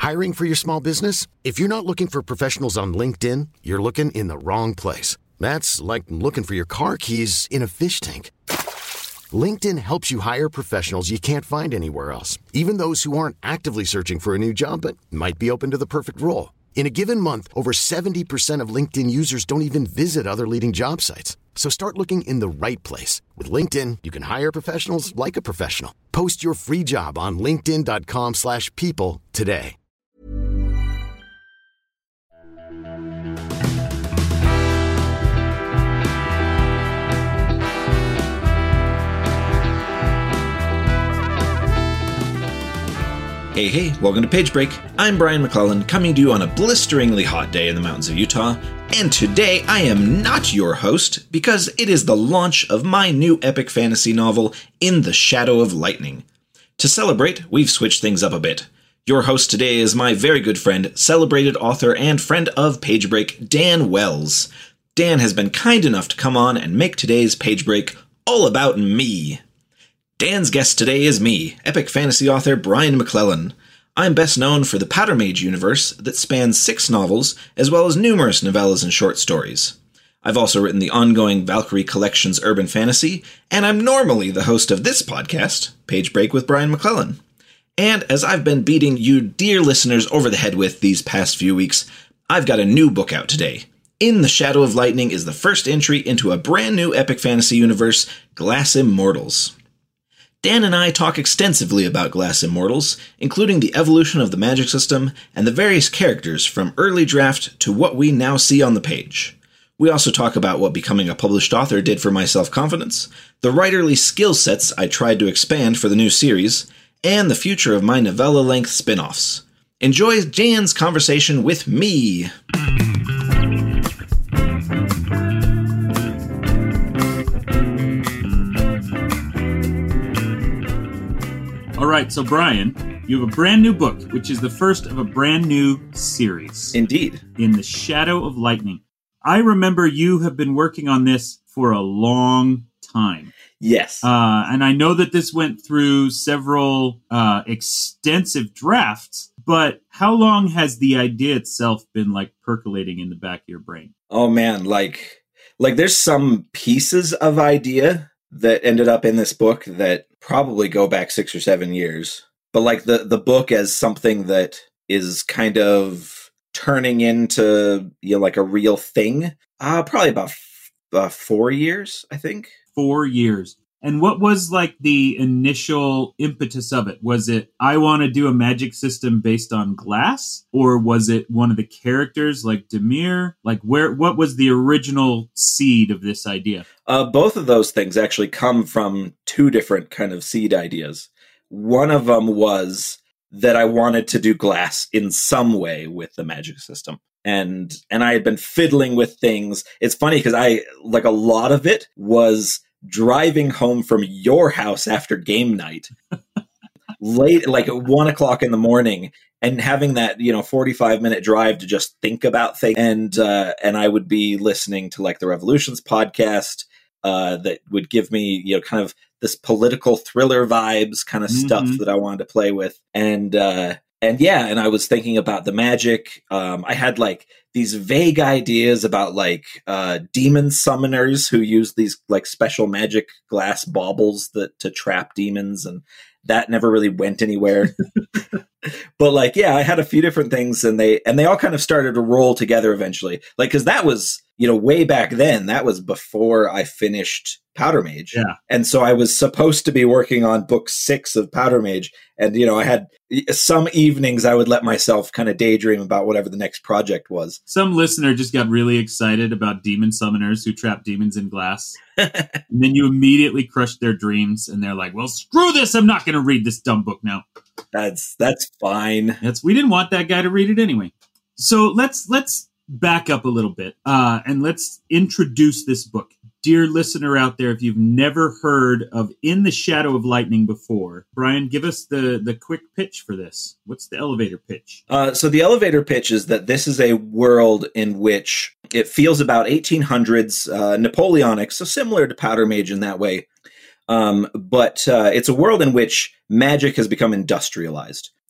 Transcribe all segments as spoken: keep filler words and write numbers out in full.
Hiring for your small business? If you're not looking for professionals on LinkedIn, you're looking in the wrong place. That's like looking for your car keys in a fish tank. LinkedIn helps you hire professionals you can't find anywhere else, even those who aren't actively searching for a new job but might be open to the perfect role. In a given month, over seventy percent of LinkedIn users don't even visit other leading job sites. So start looking in the right place. With LinkedIn, you can hire professionals like a professional. Post your free job on linkedin.com slash people today. Hey, hey, welcome to Page Break. I'm Brian McClellan, coming to you on a blisteringly hot day in the mountains of Utah. And today I am not your host because it is the launch of my new epic fantasy novel, In the Shadow of Lightning. To celebrate, we've switched things up a bit. Your host today is my very good friend, celebrated author and friend of Page Break, Dan Wells. Dan has been kind enough to come on and make today's Page Break all about me. Dan's guest today is me, epic fantasy author Brian McClellan. I'm best known for the Powder Mage universe that spans six novels, as well as numerous novellas and short stories. I've also written the ongoing Valkyrie Collections urban fantasy, and I'm normally the host of this podcast, Page Break with Brian McClellan. And as I've been beating you dear listeners over the head with these past few weeks, I've got a new book out today. In the Shadow of Lightning is the first entry into a brand new epic fantasy universe, Glass Immortals. Dan and I talk extensively about Glass Immortals, including the evolution of the magic system and the various characters from early draft to what we now see on the page. We also talk about what becoming a published author did for my self-confidence, the writerly skill sets I tried to expand for the new series, and the future of my novella-length spin-offs. Enjoy Dan's conversation with me! All right, so Brian, you have a brand new book, which is the first of a brand new series. Indeed. In the Shadow of Lightning. I remember you have been working on this for a long time. Yes. Uh, and I know that this went through several uh, extensive drafts, but how long has the idea itself been like percolating in the back of your brain? Oh man, like, like there's some pieces of idea that ended up in this book that probably go back six or seven years. But like the, the book as something that is kind of turning into, you know, like a real thing, uh, probably about f- uh, four years, I think. Four years. And what was like the initial impetus of it? Was it, I want to do a magic system based on glass? Or was it one of the characters like Dimir? Like where, what was the original seed of this idea? Uh, both of those things actually come from two different kind of seed ideas. One of them was that I wanted to do glass in some way with the magic system. And, and I had been fiddling with things. It's funny because I, like a lot of it was driving home from your house after game night late, like at one o'clock in the morning, and having that, you know, forty-five minute drive to just think about things. And, uh, and I would be listening to like the Revolutions podcast, uh, that would give me, you know, kind of this political thriller vibes kind of mm-hmm. stuff that I wanted to play with. And, uh, and yeah, and I was thinking about the magic. Um, I had like these vague ideas about like uh, demon summoners who use these like special magic glass baubles that to trap demons, and that never really went anywhere. But like, yeah, I had a few different things, and they and they all kind of started to roll together eventually. Like, because that was, you know, way back then. That was before I finished Powder Mage. Yeah. And so I was supposed to be working on book six of Powder Mage. And, you know, I had some evenings I would let myself kind of daydream about whatever the next project was. Some listener just got really excited about demon summoners who trap demons in glass. And then you immediately crushed their dreams, and they're like, well, screw this. I'm not going to read this dumb book now. That's that's fine. That's we didn't want that guy to read it anyway. So let's let's back up a little bit uh, and let's introduce this book. Dear listener out there, if you've never heard of In the Shadow of Lightning before, Brian, give us the, the quick pitch for this. What's the elevator pitch? Uh, so the elevator pitch is that this is a world in which it feels about eighteen hundreds, uh, Napoleonic, so similar to Powder Mage in that way. Um, but uh, it's a world in which magic has become industrialized.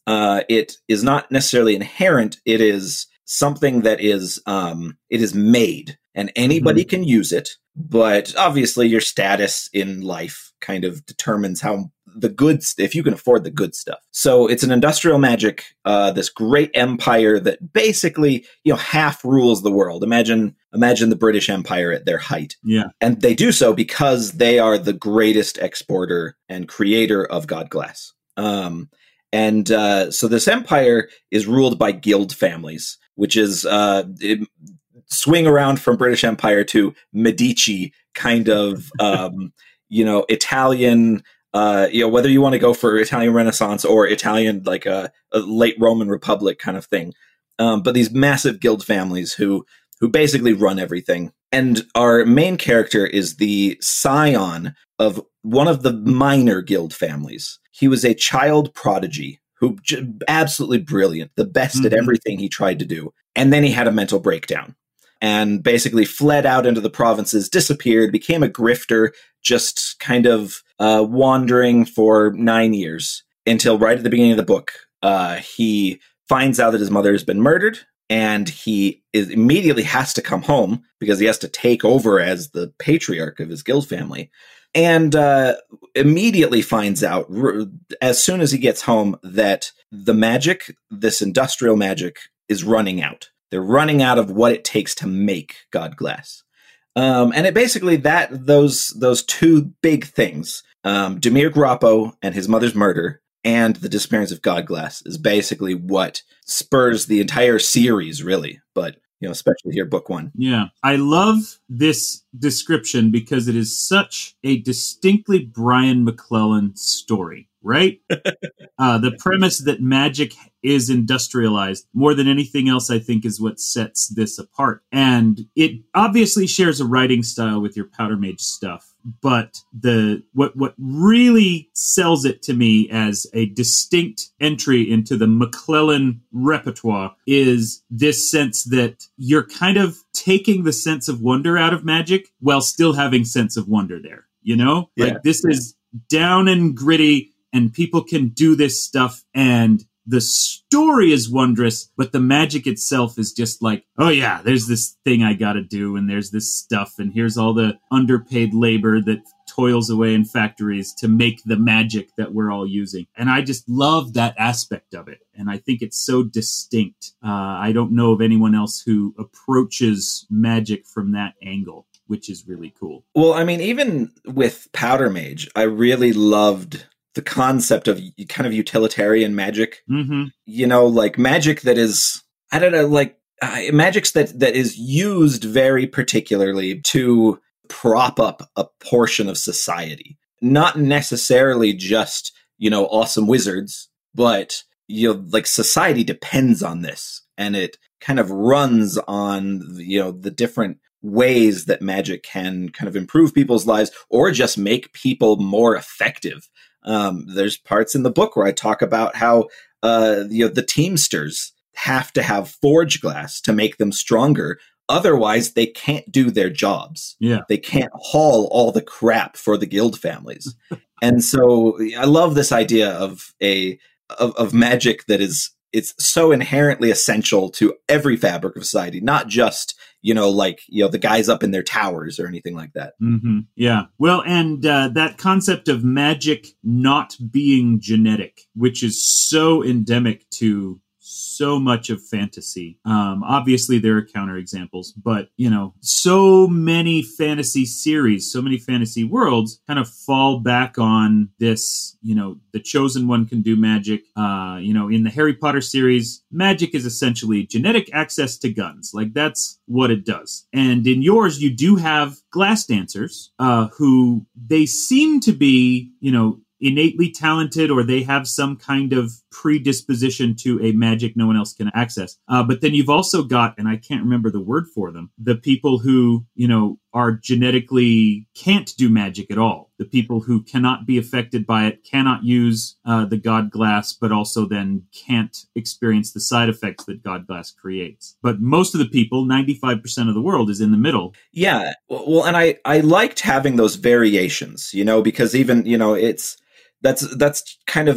Uh, it is not necessarily inherent. It is something that is um, it is made, and anybody mm-hmm. can use it. But obviously, your status in life kind of determines how the good, if you can afford the good stuff. So it's an industrial magic, uh, this great empire that basically, you know, half rules the world. Imagine, imagine the British Empire at their height. Yeah. And they do so because they are the greatest exporter and creator of God Glass. Um, and uh, so this empire is ruled by guild families, which is uh, it, swing around from British Empire to Medici kind of, um, you know, Italian. Uh, you know, whether you want to go for Italian Renaissance or Italian, like a, a late Roman Republic kind of thing. Um, but these massive guild families who who basically run everything. And our main character is the scion of one of the minor guild families. He was a child prodigy who j- absolutely brilliant, the best mm-hmm. at everything he tried to do. And then he had a mental breakdown and basically fled out into the provinces, disappeared, became a grifter, just kind of uh, wandering for nine years until right at the beginning of the book, uh, he finds out that his mother has been murdered, and he is immediately has to come home because he has to take over as the patriarch of his guild family, and uh, immediately finds out, r- as soon as he gets home, that the magic, this industrial magic, is running out. They're running out of what it takes to make God Glass. Um, and it basically that those those two big things, um, Dimir Grappo and his mother's murder and the disappearance of God Glass, is basically what spurs the entire series, really. But, you know, especially here, book one. Yeah. I love this description because it is such a distinctly Brian McClellan story, right? uh, the premise that magic is industrialized more than anything else, I think, is what sets this apart. And it obviously shares a writing style with your Powder Mage stuff. But the what what really sells it to me as a distinct entry into the McClellan repertoire is this sense that you're kind of taking the sense of wonder out of magic while still having sense of wonder there. You know, yeah. like this is down and gritty, and people can do this stuff, and the story is wondrous, but the magic itself is just like, oh yeah, there's this thing I gotta do, and there's this stuff, and here's all the underpaid labor that toils away in factories to make the magic that we're all using. And I just love that aspect of it. And I think it's so distinct. Uh, I don't know of anyone else who approaches magic from that angle, which is really cool. Well, I mean, even with Powder Mage, I really loved the concept of kind of utilitarian magic, mm-hmm. you know, like magic that is, I don't know, like uh, magic that, that is used very particularly to prop up a portion of society. Not necessarily just, you know, awesome wizards, but, you know, like society depends on this, and it kind of runs on, you know, the different ways that magic can kind of improve people's lives or just make people more effective. Um, there's parts in the book where I talk about how uh, you know, the Teamsters have to have forge glass to make them stronger. Otherwise, they can't do their jobs. Yeah. They can't haul all the crap for the guild families. And so I love this idea of a of, of magic that is it's so inherently essential to every fabric of society, not just, you know, like, you know, the guys up in their towers or anything like that. Mm-hmm. Yeah. Well, and uh, that concept of magic not being genetic, which is so endemic to so much of fantasy. Um, obviously, there are counterexamples, but, you know, so many fantasy series, so many fantasy worlds kind of fall back on this, you know, the chosen one can do magic. Uh, you know, in the Harry Potter series, magic is essentially genetic access to guns. Like, that's what it does. And in yours, you do have glass dancers uh, who they seem to be, you know, innately talented, or they have some kind of predisposition to a magic no one else can access. Uh, but then you've also got, and I can't remember the word for them, the people who, you know, are genetically can't do magic at all. The people who cannot be affected by it, cannot use uh, the God Glass, but also then can't experience the side effects that God Glass creates. But most of the people, ninety-five percent of the world, is in the middle. Yeah. Well, and I, I liked having those variations, you know, because even, you know, it's, That's that's kind of,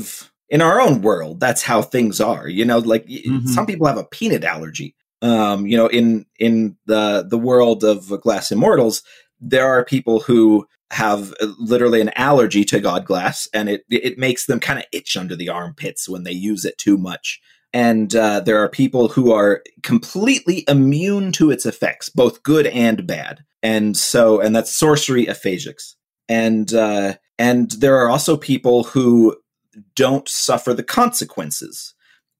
in our own world, that's how things are. You know, like Mhm. some people have a peanut allergy. Um, you know, in in the the world of Glass Immortals, there are people who have literally an allergy to God Glass, and it it makes them kind of itch under the armpits when they use it too much. And uh, there are people who are completely immune to its effects, both good and bad. And so, and that's sorcery aphasics. And uh, and there are also people who don't suffer the consequences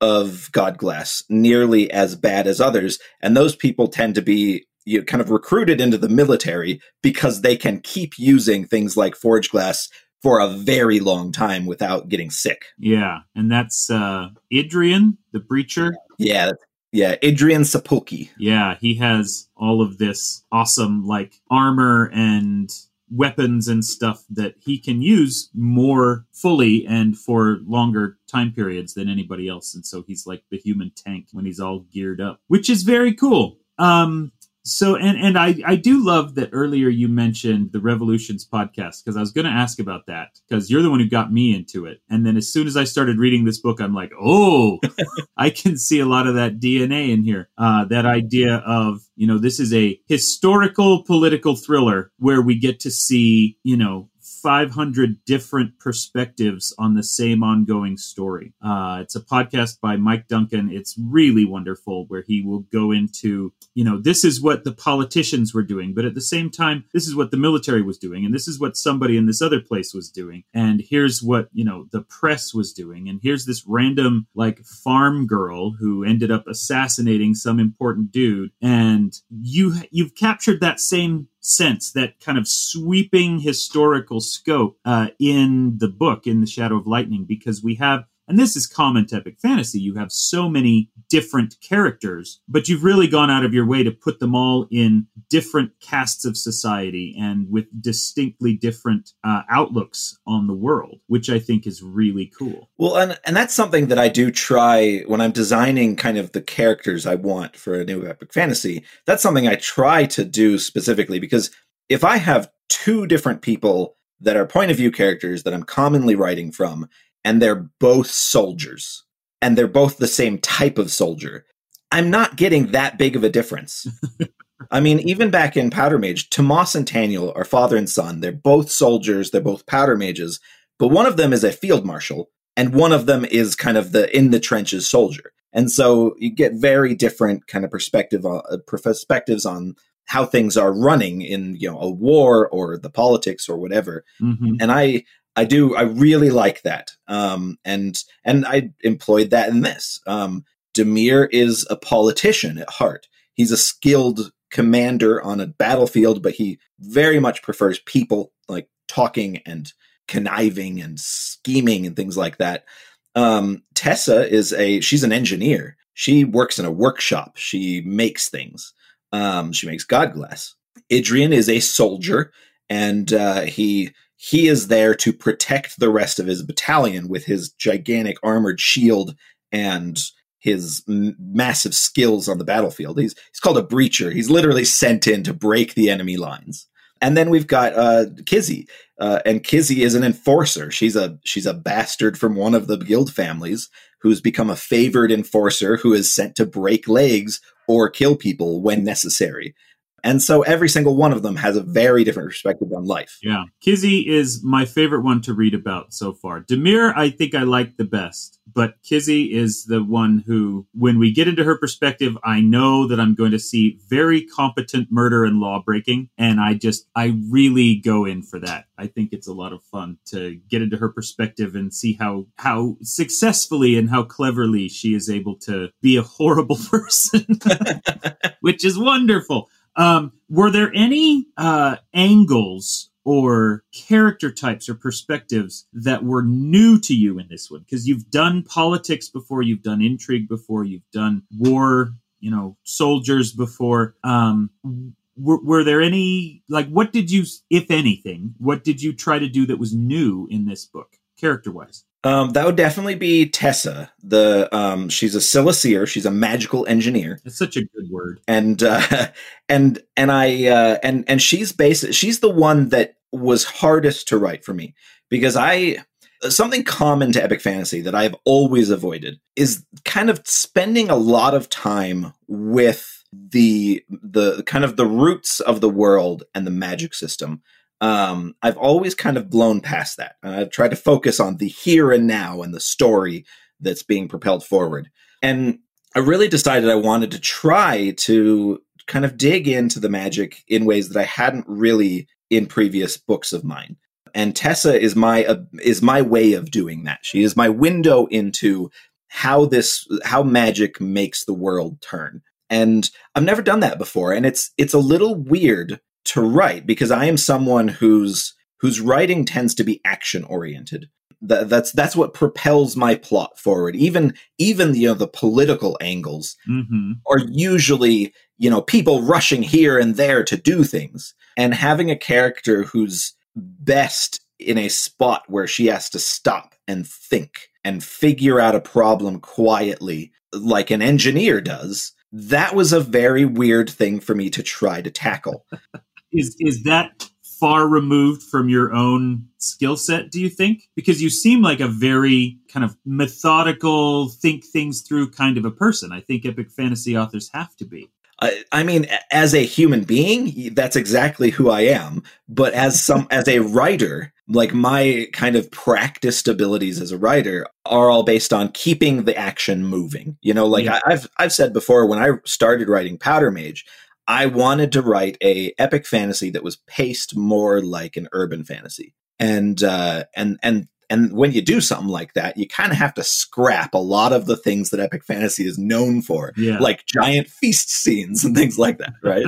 of God Glass nearly as bad as others. And those people tend to be, you know, kind of recruited into the military because they can keep using things like Forge Glass for a very long time without getting sick. Yeah, and that's uh, Idrian, the Breacher. Yeah, yeah, Idrian Sepulki. Yeah, he has all of this awesome like armor and weapons and stuff that he can use more fully and for longer time periods than anybody else. And so he's like the human tank when he's all geared up, which is very cool. Um, so, and, and I, I do love that earlier you mentioned the Revolutions podcast, because I was going to ask about that because you're the one who got me into it. And then as soon as I started reading this book, I'm like, oh, I can see a lot of that D N A in here. Uh, that idea of, you know, this is a historical political thriller where we get to see, you know, five hundred different perspectives on the same ongoing story. Uh, it's a podcast by Mike Duncan. It's really wonderful, where he will go into, you know, this is what the politicians were doing, but at the same time, this is what the military was doing, and this is what somebody in this other place was doing, and here's what, you know, the press was doing, and here's this random, like, farm girl who ended up assassinating some important dude, and you you've captured that same sense, that kind of sweeping historical scope uh, in the book, in The Shadow of Lightning, because we have, and this is common to epic fantasy, you have so many different characters, but you've really gone out of your way to put them all in different castes of society and with distinctly different uh, outlooks on the world, which I think is really cool. Well, and, and that's something that I do try when I'm designing kind of the characters I want for a new epic fantasy. That's something I try to do specifically, because if I have two different people that are point of view characters that I'm commonly writing from, and they're both soldiers, and they're both the same type of soldier, I'm not getting that big of a difference. I mean, even back in Powder Mage, Tomas and Taniel are father and son. They're both soldiers. They're both powder mages. But one of them is a field marshal, and one of them is kind of the in-the-trenches soldier. And so you get very different kind of perspective on, uh, perspectives on how things are running in, you know, a war or the politics or whatever. Mm-hmm. And I... I do. I really like that. Um, and and I employed that in this. Um, Dimir is a politician at heart. He's a skilled commander on a battlefield, but he very much prefers people, like talking and conniving and scheming and things like that. Um, Tessa is a, she's an engineer. She works in a workshop. She makes things. Um, she makes God Glass. Idrian is a soldier, and uh, he... He is there to protect the rest of his battalion with his gigantic armored shield and his m- massive skills on the battlefield. He's he's called a breacher. He's literally sent in to break the enemy lines. And then we've got uh, Kizzy, uh, and Kizzy is an enforcer. She's a she's a bastard from one of the guild families who's become a favored enforcer who is sent to break legs or kill people when necessary. And so every single one of them has a very different perspective on life. Yeah. Kizzy is my favorite one to read about so far. Dimir, I think I like the best, but Kizzy is the one who, when we get into her perspective, I know that I'm going to see very competent murder and law breaking. And I just, I really go in for that. I think it's a lot of fun to get into her perspective and see how, how successfully and how cleverly she is able to be a horrible person, which is wonderful. Um, were there any uh, angles or character types or perspectives that were new to you in this one? Because you've done politics before, you've done intrigue before, you've done war, you know, soldiers before. Um, were, were there any, like, what did you, if anything, what did you try to do that was new in this book, character-wise? Um, that would definitely be Tessa. The um, she's a Silicier. She's a magical engineer. That's such a good word. And uh, and and I uh, and and she's basic. She's the one that was hardest to write for me, because I something common to epic fantasy that I've always avoided is kind of spending a lot of time with the the kind of the roots of the world and the magic system. Um, I've always kind of blown past that. And I've tried to focus on the here and now and the story that's being propelled forward. And I really decided I wanted to try to kind of dig into the magic in ways that I hadn't really in previous books of mine. And Tessa is my uh, is my way of doing that. She is my window into how this how magic makes the world turn. And I've never done that before, and it's it's a little weird to write because I am someone whose whose writing tends to be action oriented. That, that's that's what propels my plot forward. Even even you know the political angles mm-hmm. are usually you know people rushing here and there to do things, and having a character who's best in a spot where she has to stop and think and figure out a problem quietly, like an engineer does. That was a very weird thing for me to try to tackle. Is is that far removed from your own skill set, do you think? Because you seem like a very kind of methodical, think things through kind of a person. I think epic fantasy authors have to be. I, I mean, as a human being, that's exactly who I am. But as some as a writer, like my kind of practiced abilities as a writer are all based on keeping the action moving. You know, like yeah. I, I've I've said before, when I started writing Powder Mage, I wanted to write a epic fantasy that was paced more like an urban fantasy. And uh, and and and when you do something like that, you kind of have to scrap a lot of the things that epic fantasy is known for, yeah. like giant feast scenes and things like that, right?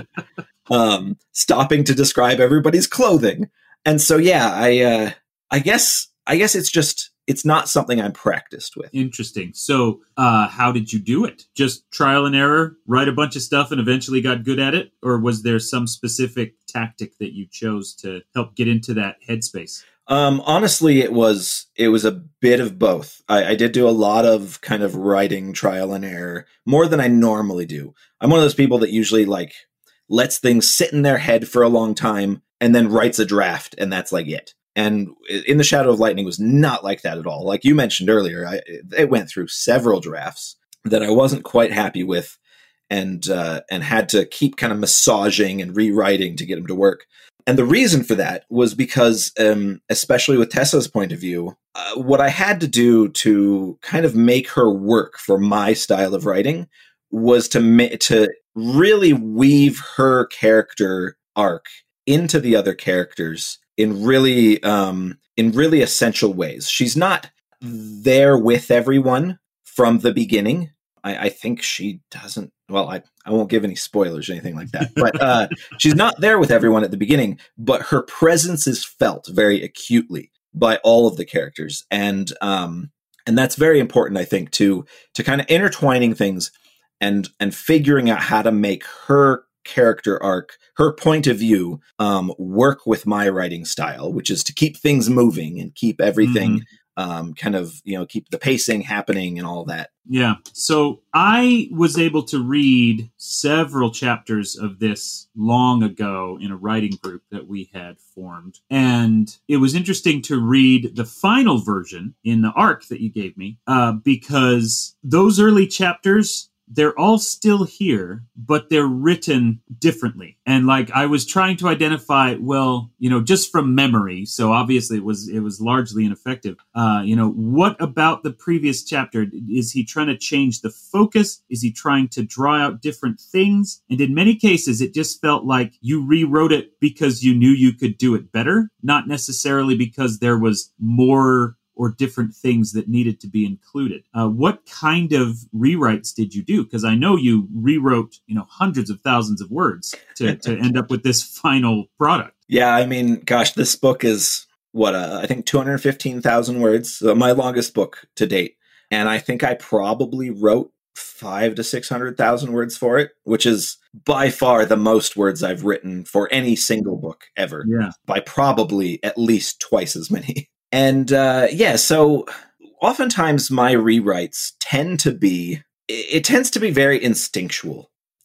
um, stopping to describe everybody's clothing. And so, yeah, I uh, I guess I guess it's just it's not something I'm practiced with. Interesting. So uh, how did you do it? Just trial and error, write a bunch of stuff and eventually got good at it? Or was there some specific tactic that you chose to help get into that headspace? Um, honestly, it was it was a bit of both. I, I did do a lot of kind of writing trial and error, more than I normally do. I'm one of those people that usually like lets things sit in their head for a long time and then writes a draft, and that's like it. And In the Shadow of Lightning was not like that at all. Like you mentioned earlier, I, it went through several drafts that I wasn't quite happy with, and uh, and had to keep kind of massaging and rewriting to get them to work. And the reason for that was because, um, especially with Tessa's point of view, uh, what I had to do to kind of make her work for my style of writing was to ma- to really weave her character arc into the other characters in really um, in really essential ways. She's not there with everyone from the beginning. I, I think she doesn't. Well, I, I won't give any spoilers or anything like that, but uh, she's not there with everyone at the beginning, but her presence is felt very acutely by all of the characters. And um, and that's very important, I think, to to kind of intertwining things and and figuring out how to make her character arc, her point of view, um, work with my writing style, which is to keep things moving and keep everything mm. Um, kind of, you know, keep the pacing happening and all that. Yeah. So I was able to read several chapters of this long ago in a writing group that we had formed. And it was interesting to read the final version in the arc that you gave me, uh, because those early chapters, they're all still here, but they're written differently. And like I was trying to identify, well, you know, just from memory, so obviously it was it was largely ineffective. Uh, you know, what about the previous chapter? Is he trying to change the focus? Is he trying to draw out different things? And in many cases, it just felt like you rewrote it because you knew you could do it better, not necessarily because there was more or different things that needed to be included. Uh, what kind of rewrites did you do? Because I know you rewrote, you know, hundreds of thousands of words to, to end up with this final product. Yeah, I mean, gosh, this book is, what, uh, I think two hundred fifteen thousand words, uh, my longest book to date. And I think I probably wrote five to six hundred thousand words for it, which is by far the most words I've written for any single book ever. Yeah. By probably at least twice as many. And uh, yeah, so oftentimes my rewrites tend to be, it tends to be very instinctual.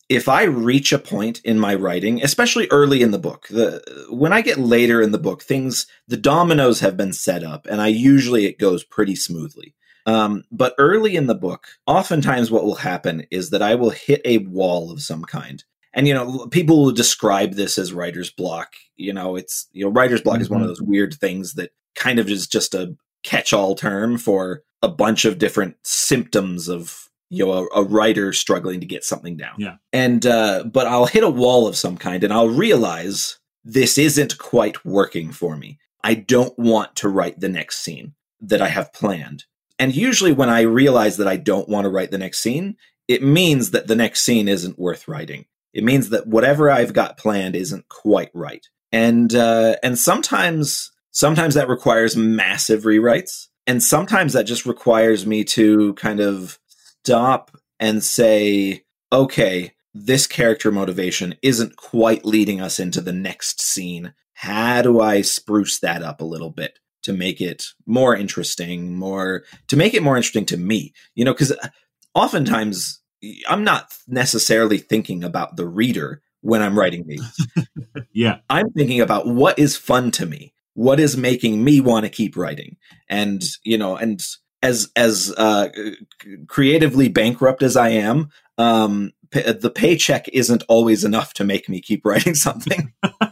if I reach a point in my writing, especially early in the book, the when I get later in the book, things, the dominoes have been set up, and I usually it goes pretty smoothly. Um, but early in the book, oftentimes what will happen is that I will hit a wall of some kind. And, you know, people will describe this as writer's block. You know, it's, you know, writer's block mm-hmm. is one of those weird things that kind of is just a catch-all term for a bunch of different symptoms of, you know, a, a writer struggling to get something down. Yeah. And, uh, but I'll hit a wall of some kind and I'll realize this isn't quite working for me. I don't want to write the next scene that I have planned. And usually when I realize that I don't want to write the next scene, it means that the next scene isn't worth writing. It means that whatever I've got planned isn't quite right. And, uh, and sometimes, sometimes that requires massive rewrites. And sometimes that just requires me to kind of stop and say, okay, this character motivation isn't quite leading us into the next scene. How do I spruce that up a little bit to make it more interesting, more, to make it more interesting to me? You know, because oftentimes I'm not necessarily thinking about the reader when I'm writing these. Yeah. I'm thinking about what is fun to me, what is making me want to keep writing. And, you know, and as, as, uh, creatively bankrupt as I am, um, p- the paycheck isn't always enough to make me keep writing something.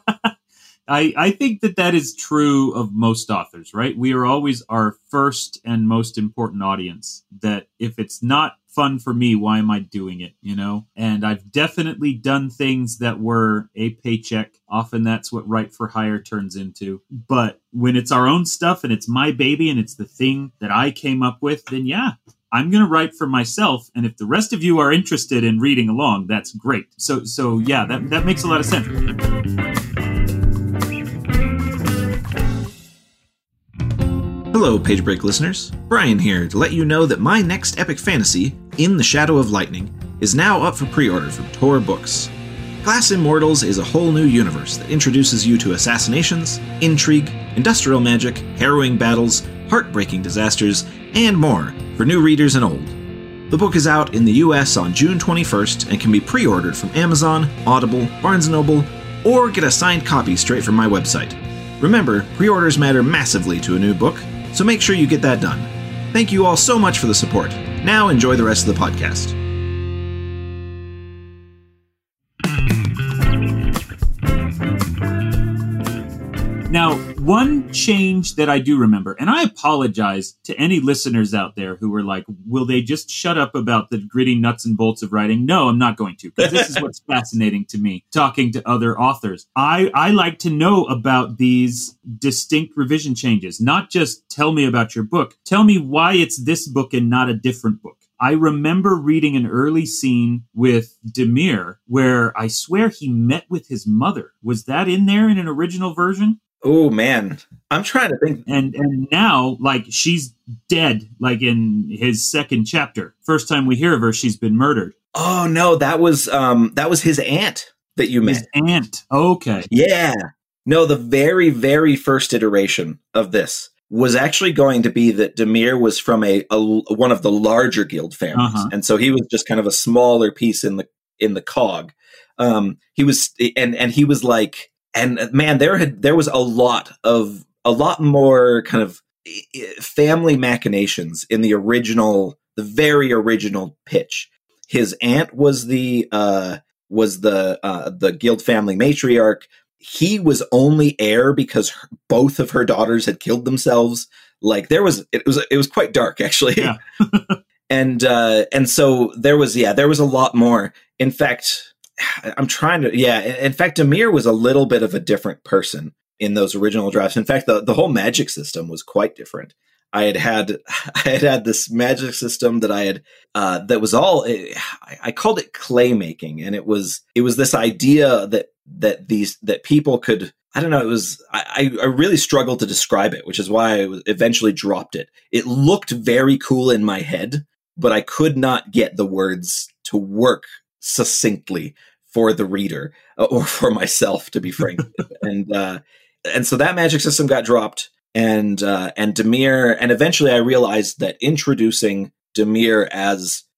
I, I think that that is true of most authors, right? We are always our first and most important audience. That if it's not fun for me, why am I doing it? You know, and I've definitely done things that were a paycheck. Often that's what Write for Hire turns into. But when it's our own stuff and it's my baby and it's the thing that I came up with, then yeah, I'm going to write for myself. And if the rest of you are interested in reading along, that's great. So, so yeah, that, that makes a lot of sense. Hello, Page Break listeners. Brian here to let you know that my next epic fantasy, In the Shadow of Lightning, is now up for pre-order from Tor Books. Glass Immortals is a whole new universe that introduces you to assassinations, intrigue, industrial magic, harrowing battles, heartbreaking disasters, and more for new readers and old. The book is out in the U S on June twenty-first and can be pre-ordered from Amazon, Audible, Barnes and Noble, or get a signed copy straight from my website. Remember, pre-orders matter massively to a new book, so make sure you get that done. Thank you all so much for the support. Now enjoy the rest of the podcast. Now, one change that I do remember, and I apologize to any listeners out there who were like, will they just shut up about the gritty nuts and bolts of writing? No, I'm not going to, because this is what's fascinating to me, talking to other authors. I, I like to know about these distinct revision changes, not just tell me about your book. Tell me why it's this book and not a different book. I remember reading an early scene with Demir where I swear he met with his mother. Was that in there in an original version? Oh, man. I'm trying to think. And and now, like, she's dead, like in his second chapter. First time we hear of her, she's been murdered. Oh, no, that was um, that was his aunt that you met. His aunt. Okay. Yeah. No, the very, very first iteration of this was actually going to be that Demir was from a, a one of the larger guild families. Uh-huh. And so he was just kind of a smaller piece in the in the cog. Um, he was and and he was like, and man, there had there was a lot of a lot more kind of family machinations in the original, the very original pitch. His aunt was the uh, was the uh, the guild family matriarch. He was only heir because her, both of her daughters had killed themselves. Like there was, it was it was quite dark actually. Yeah. and uh, and so there was yeah there was a lot more. In fact. I'm trying to, yeah. In fact, Demir was a little bit of a different person in those original drafts. In fact, the, the whole magic system was quite different. I had had, I had had this magic system that I had, uh, that was all, I, I called it clay making. And it was, it was this idea that, that these, that people could, I don't know, it was, I, I really struggled to describe it, which is why I eventually dropped it. It looked very cool in my head, but I could not get the words to work succinctly for the reader uh, or for myself, to be frank. and uh, and so that magic system got dropped, and uh, and Demir, and eventually I realized that introducing Demir as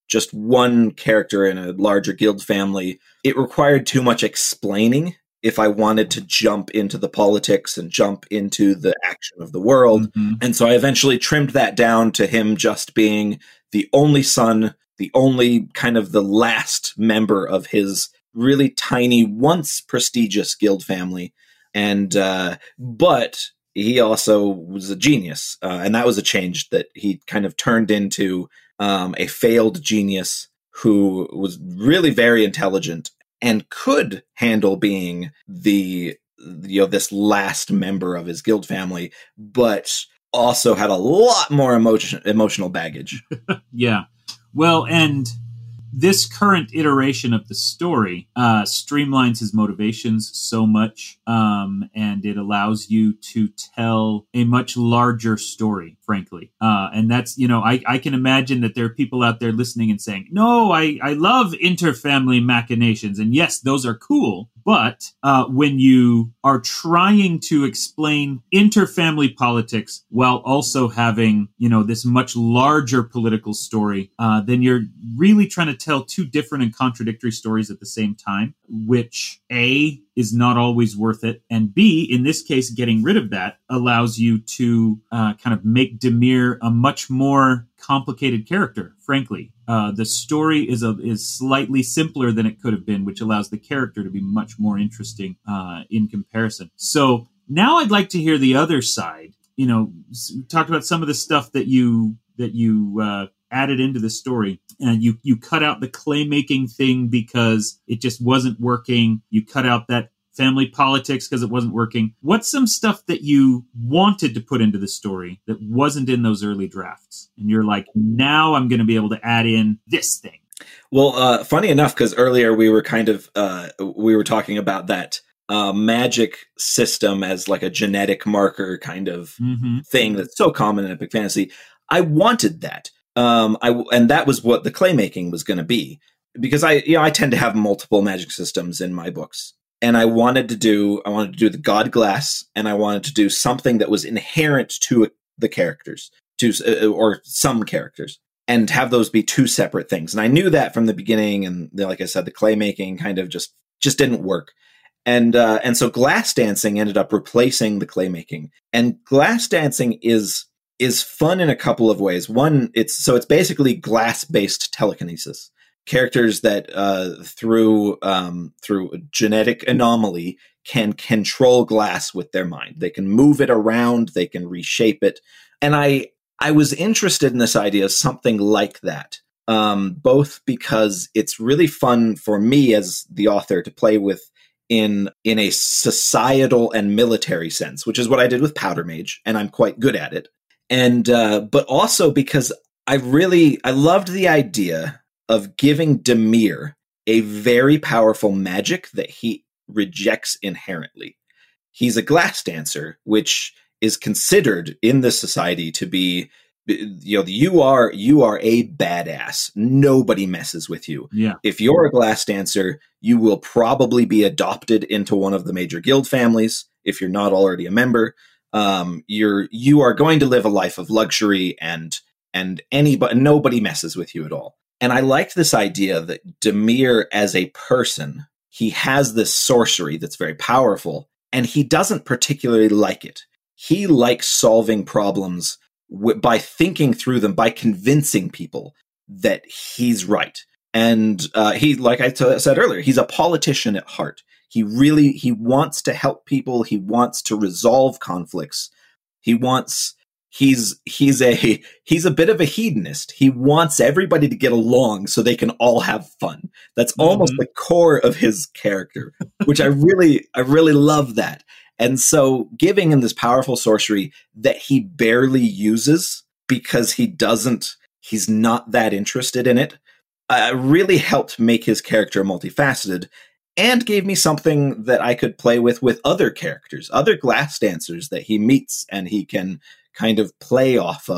just one character in a larger guild family, it required too much explaining if I wanted to jump into the politics and jump into the action of the world. Mm-hmm. And so I eventually trimmed that down to him just being the only son, the only kind of the last member of his really tiny, once prestigious guild family. And, uh, but he also was a genius. Uh, and that was a change that he kind of turned into um, a failed genius who was really very intelligent and could handle being the, you know, this last member of his guild family, but also had a lot more emotion, emotional baggage. Yeah. Well, and this current iteration of the story uh, streamlines his motivations so much, um, and it allows you to tell a much larger story, frankly. Uh, and that's, you know, I, I can imagine that there are people out there listening and saying, no, I, I love interfamily machinations. And yes, those are cool. But uh, when you are trying to explain interfamily politics while also having, you know, this much larger political story, uh, then you're really trying to tell two different and contradictory stories at the same time, which A, is not always worth it. And B, in this case, getting rid of that allows you to uh, kind of make Dimir a much more complicated character, frankly. Uh, the story is a, is slightly simpler than it could have been, which allows the character to be much more interesting uh, in comparison. So now I'd like to hear the other side. You know, we talked about some of the stuff that you that you uh, added into the story, and you you cut out the clay-making thing because it just wasn't working. You cut out that family politics because it wasn't working. What's some stuff that you wanted to put into the story that wasn't in those early drafts? And you're like, now I'm going to be able to add in this thing. Well, uh, funny enough, because earlier we were kind of, uh, we were talking about that uh, magic system as like a genetic marker kind of mm-hmm. thing that's so common in Epic Fantasy. I wanted that. Um, I, and that was what the claymaking was going to be. Because I, you know, I tend to have multiple magic systems in my books. And I wanted to do, I wanted to do the God Glass, and I wanted to do something that was inherent to the characters, to uh, or some characters, and have those be two separate things. And I knew that from the beginning, and like I said, the clay making kind of just just didn't work. And uh, and so glass dancing ended up replacing the clay making. And glass dancing is is fun in a couple of ways. One, it's so it's basically glass based telekinesis. Characters that uh, through um, through a genetic anomaly can control glass with their mind. They can move it around. They can reshape it. And I I was interested in this idea of something like that, um, both because it's really fun for me as the author to play with in in a societal and military sense, which is what I did with Powder Mage, and I'm quite good at it. And uh, but also because I really I loved the idea of giving Dimir a very powerful magic that he rejects inherently. He's a glass dancer, which is considered in this society to be, you know, you are you are a badass. Nobody messes with you. Yeah. If you're a glass dancer, you will probably be adopted into one of the major guild families if you're not already a member. Um, you're you are going to live a life of luxury, and and anybody nobody messes with you at all. And I liked this idea that Dimir as a person, he has this sorcery that's very powerful, and he doesn't particularly like it. He likes solving problems w- by thinking through them, by convincing people that he's right. And uh, he, like I t- said earlier, he's a politician at heart. He really, he wants to help people. He wants to resolve conflicts. He wants... He's he's a he's a bit of a hedonist. He wants everybody to get along so they can all have fun. That's almost mm-hmm. the core of his character, which I really I really love that. And so giving him this powerful sorcery that he barely uses because he doesn't he's not that interested in it, uh, really helped make his character multifaceted, and gave me something that I could play with with other characters, other glass dancers that he meets, and he can kind of play off of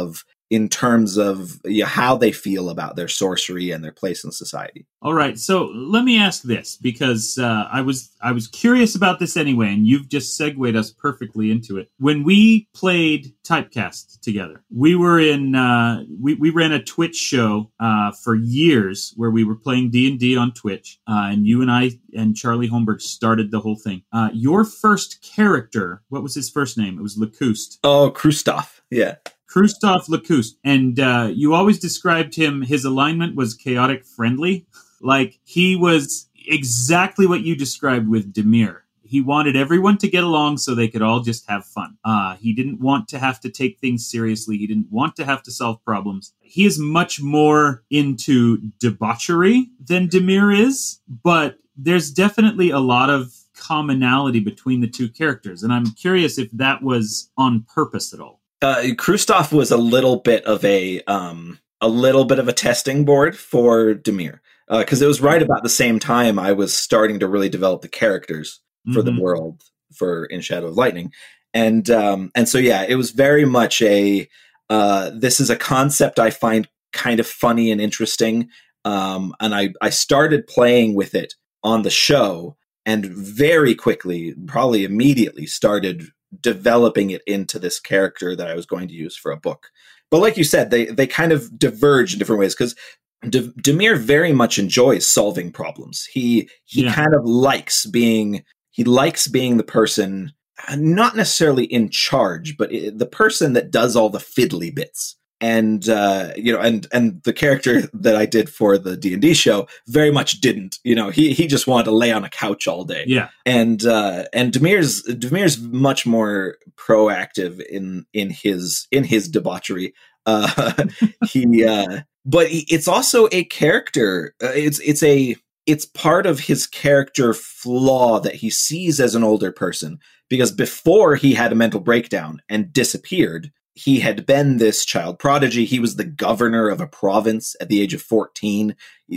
in terms of you know, how they feel about their sorcery and their place in society. All right, so let me ask this, because uh, I was I was curious about this anyway, and you've just segued us perfectly into it. When we played Typecast together, we were in uh, we we ran a Twitch show uh, for years where we were playing D and D on Twitch, uh, and you and I and Charlie Holmberg started the whole thing. Uh, your first character, what was his first name? It was Lacouste. Oh, Kristoff, yeah. Kristoff Lacouste. And uh, you always described him, his alignment was chaotic friendly. Like, he was exactly what you described with Dimir. He wanted everyone to get along so they could all just have fun. Uh, he didn't want to have to take things seriously. He didn't want to have to solve problems. He is much more into debauchery than Dimir is, but there's definitely a lot of commonality between the two characters. And I'm curious if that was on purpose at all. Uh, Kristoff was a little bit of a um, a little bit of a testing board for Dimir, because uh, it was right about the same time I was starting to really develop the characters for mm-hmm. the world for In Shadow of Lightning, and um, and so yeah, it was very much a uh, this is a concept I find kind of funny and interesting, um, and I I started playing with it on the show, and very quickly, probably immediately, started developing it into this character that I was going to use for a book. But like you said, they they kind of diverge in different ways, because D- Dimir very much enjoys solving problems. He he yeah. kind of likes being he likes being the person, not necessarily in charge, but the person that does all the fiddly bits. And uh, you know, and and the character that I did for the D and D show very much didn't. You know, he he just wanted to lay on a couch all day. Yeah. And uh, and Dimir's Dimir's much more proactive in in his in his debauchery. Uh, he, uh, but it's also a character. Uh, it's it's a it's part of his character flaw that he sees as an older person, because before he had a mental breakdown and disappeared, he had been this child prodigy. He was the governor of a province at the age of fourteen,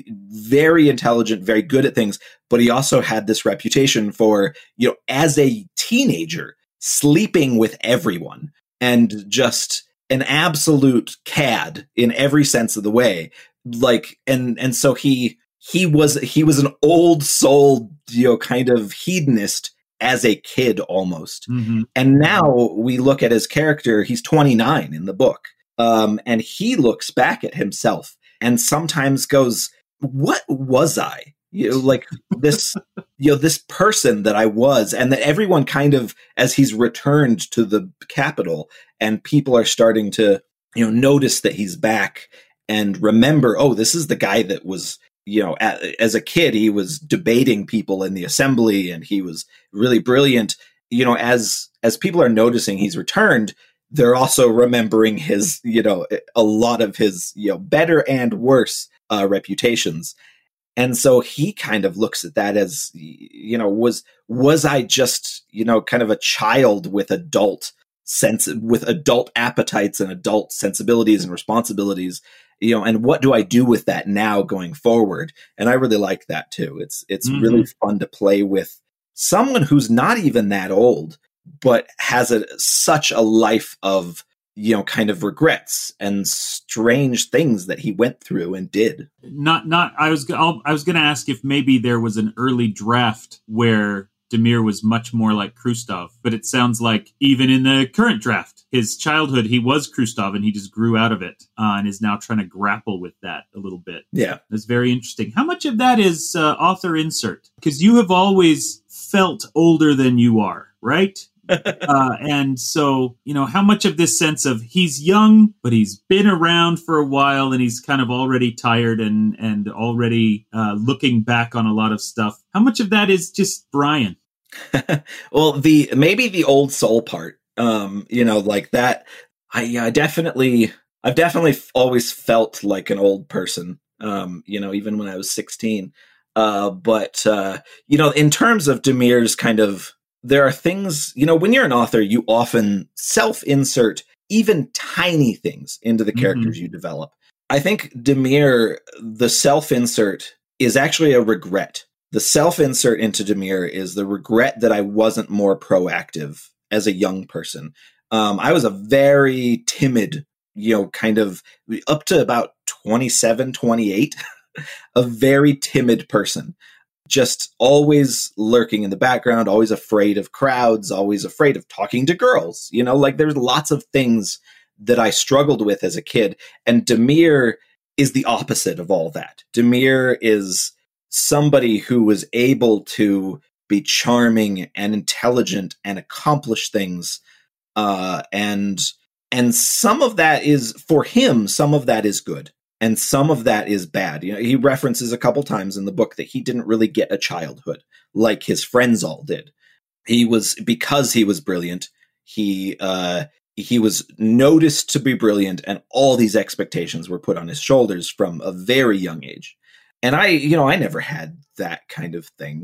very intelligent, very good at things. But he also had this reputation for, you know, as a teenager, sleeping with everyone and just an absolute cad in every sense of the way. Like, and, and so he, he was, he was an old soul, you know, kind of hedonist as a kid almost. Mm-hmm. And now we look at his character, he's twenty-nine in the book. Um, and he looks back at himself and sometimes goes, what was I? You know, like this, you know, this person that I was, and that everyone kind of, as he's returned to the capital and people are starting to, you know, notice that he's back and remember, oh, this is the guy that was, you know, as a kid, he was debating people in the assembly and he was really brilliant. You know, as, as people are noticing he's returned, they're also remembering his, you know, a lot of his, you know, better and worse uh, reputations. And so he kind of looks at that as, you know, was, was I just, you know, kind of a child with adult sense, with adult appetites and adult sensibilities and responsibilities, you know, and what do I do with that now going forward? And I really like that too. It's, it's mm-hmm. really fun to play with someone who's not even that old, but has a, such a life of, you know, kind of regrets and strange things that he went through and did. Not, not, I was, I'll, I was going to ask if maybe there was an early draft where Dimir was much more like Kristoff, but it sounds like even in the current draft, his childhood, he was Kristoff and he just grew out of it uh, and is now trying to grapple with that a little bit. Yeah. That's very interesting. How much of that is uh, author insert? Because you have always felt older than you are, right? uh, and so, you know, how much of this sense of he's young, but he's been around for a while and he's kind of already tired and, and already uh, looking back on a lot of stuff. How much of that is just Brian? Well, the maybe the old soul part, um, you know, like that. I, I definitely, I've definitely always felt like an old person, um, you know, even when I was sixteen. Uh, but, uh, you know, in terms of Dimir's kind of, there are things, you know, when you're an author, you often self-insert even tiny things into the characters mm-hmm. you develop. I think Dimir, the self-insert is actually a regret. The self-insert into Dimir is the regret that I wasn't more proactive as a young person. Um, I was a very timid you know, kind of up to about twenty-seven, twenty-eight, a very timid person, just always lurking in the background, always afraid of crowds, always afraid of talking to girls. You know, like there's lots of things that I struggled with as a kid. And Demir is the opposite of all that. Demir is somebody who was able to be charming and intelligent and accomplish things. Uh, and and some of that is, for him, some of that is good. And some of that is bad. You know, he references a couple times in the book that he didn't really get a childhood like his friends all did. He was, because he was brilliant, he uh, he was noticed to be brilliant, and all these expectations were put on his shoulders from a very young age. And I, you know, I never had that kind of thing.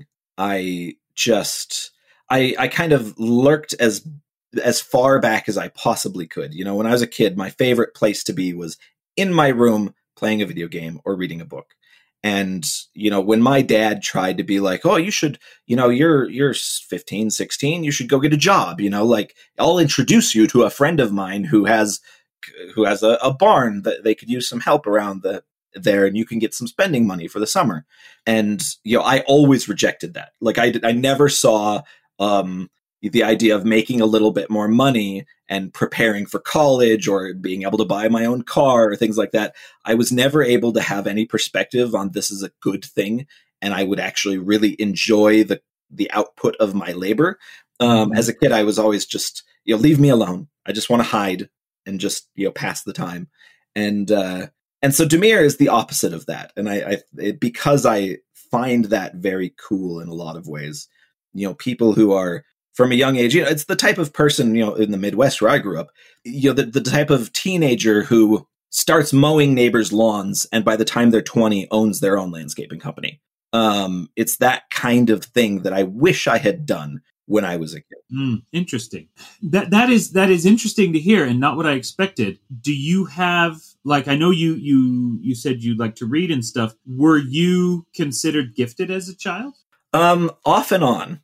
I just, I, I kind of lurked as as far back as I possibly could. You know, when I was a kid, my favorite place to be was in my room playing a video game or reading a book. And, you know, when my dad tried to be like, oh, you should, you know, you're, you're fifteen, sixteen, you should go get a job, you know, like I'll introduce you to a friend of mine who has, who has a, a barn that they could use some help around the there, and you can get some spending money for the summer. And, you know, I always rejected that. Like I did, I never saw, um, the idea of making a little bit more money and preparing for college or being able to buy my own car or things like that. I was never able to have any perspective on this is a good thing, and I would actually really enjoy the the output of my labor. Um, as a kid, I was always just, you know, leave me alone. I just want to hide and just, you know, pass the time. And uh, and so Demir is the opposite of that. And I, I it, because I find that very cool in a lot of ways. You know, people who are from a young age, you know, it's the type of person, you know, in the Midwest where I grew up, you know, the, the type of teenager who starts mowing neighbors' lawns and by the time they're twenty owns their own landscaping company. Um, it's that kind of thing that I wish I had done when I was a kid. Mm, interesting. That that is that is interesting to hear, and not what I expected. Do you have, like, I know you you you said you like to read and stuff. Were you considered gifted as a child? Um, off and on.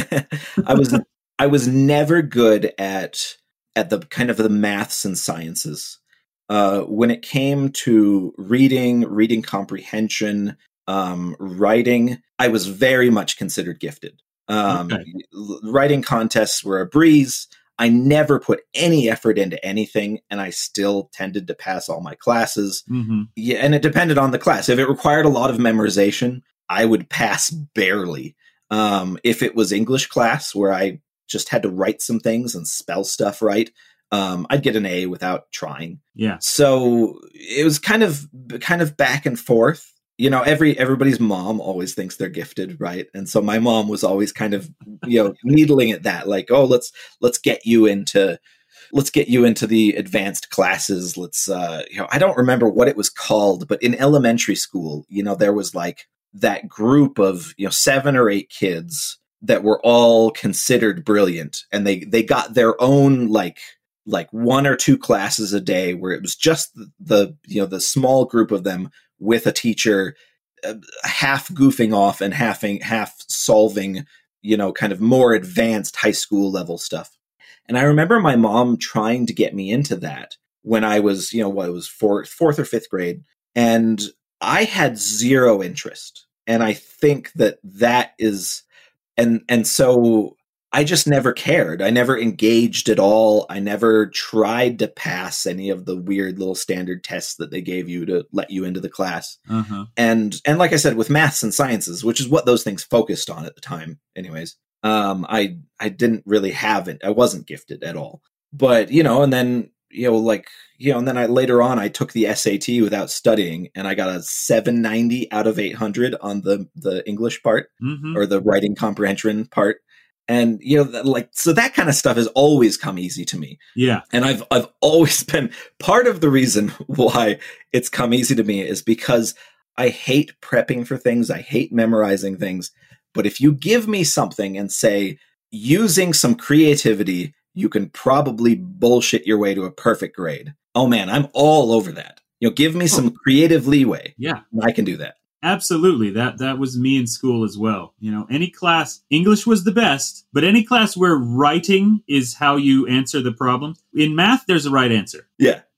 I was I was never good at at the kind of the maths and sciences. Uh, when it came to reading, reading comprehension, um, writing, I was very much considered gifted. Um, okay. Writing contests were a breeze. I never put any effort into anything, and I still tended to pass all my classes. Mm-hmm. Yeah, and it depended on the class. If it required a lot of memorization, I would pass barely. Um, if it was English class where I just had to write some things and spell stuff right, um, I'd get an A without trying. Yeah. So it was kind of kind of back and forth. You know, every everybody's mom always thinks they're gifted, right? And so my mom was always kind of, you know, needling at that, like, oh, let's let's get you into let's get you into the advanced classes. Let's, uh, you know, I don't remember what it was called, but in elementary school, you know, there was like that group of, you know, seven or eight kids that were all considered brilliant, and they they got their own like like one or two classes a day where it was just the, the you know the small group of them with a teacher, uh, half goofing off and half half solving, you know, kind of more advanced high school level stuff. And I remember my mom trying to get me into that when I was, you know, what, it was fourth, fourth or fifth grade, and I had zero interest. And I think that that is, and, and so I just never cared. I never engaged at all. I never tried to pass any of the weird little standard tests that they gave you to let you into the class. Uh-huh. And, and like I said, with maths and sciences, which is what those things focused on at the time anyways, um, I, I didn't really have it. I wasn't gifted at all, but, you know, and then, you know, like, you know, and then I later on I took the S A T without studying, and I got a seven ninety out of eight hundred on the the English part, mm-hmm. or the writing comprehension part. And, you know, like, so that kind of stuff has always come easy to me. Yeah. And I've I've always been, part of the reason why it's come easy to me is because I hate prepping for things. I hate memorizing things. But if you give me something and say, using some creativity, you can probably bullshit your way to a perfect grade. Oh man, I'm all over that. You know, give me some creative leeway. Yeah. And I can do that. Absolutely. That that was me in school as well. You know, any class, English was the best, but any class where writing is how you answer the problem. In math, there's a right answer. Yeah.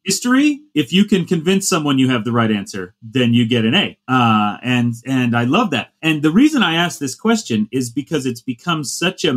history, if you can convince someone you have the right answer, then you get an A. Uh, and and I love that. And the reason I asked this question is because it's become such a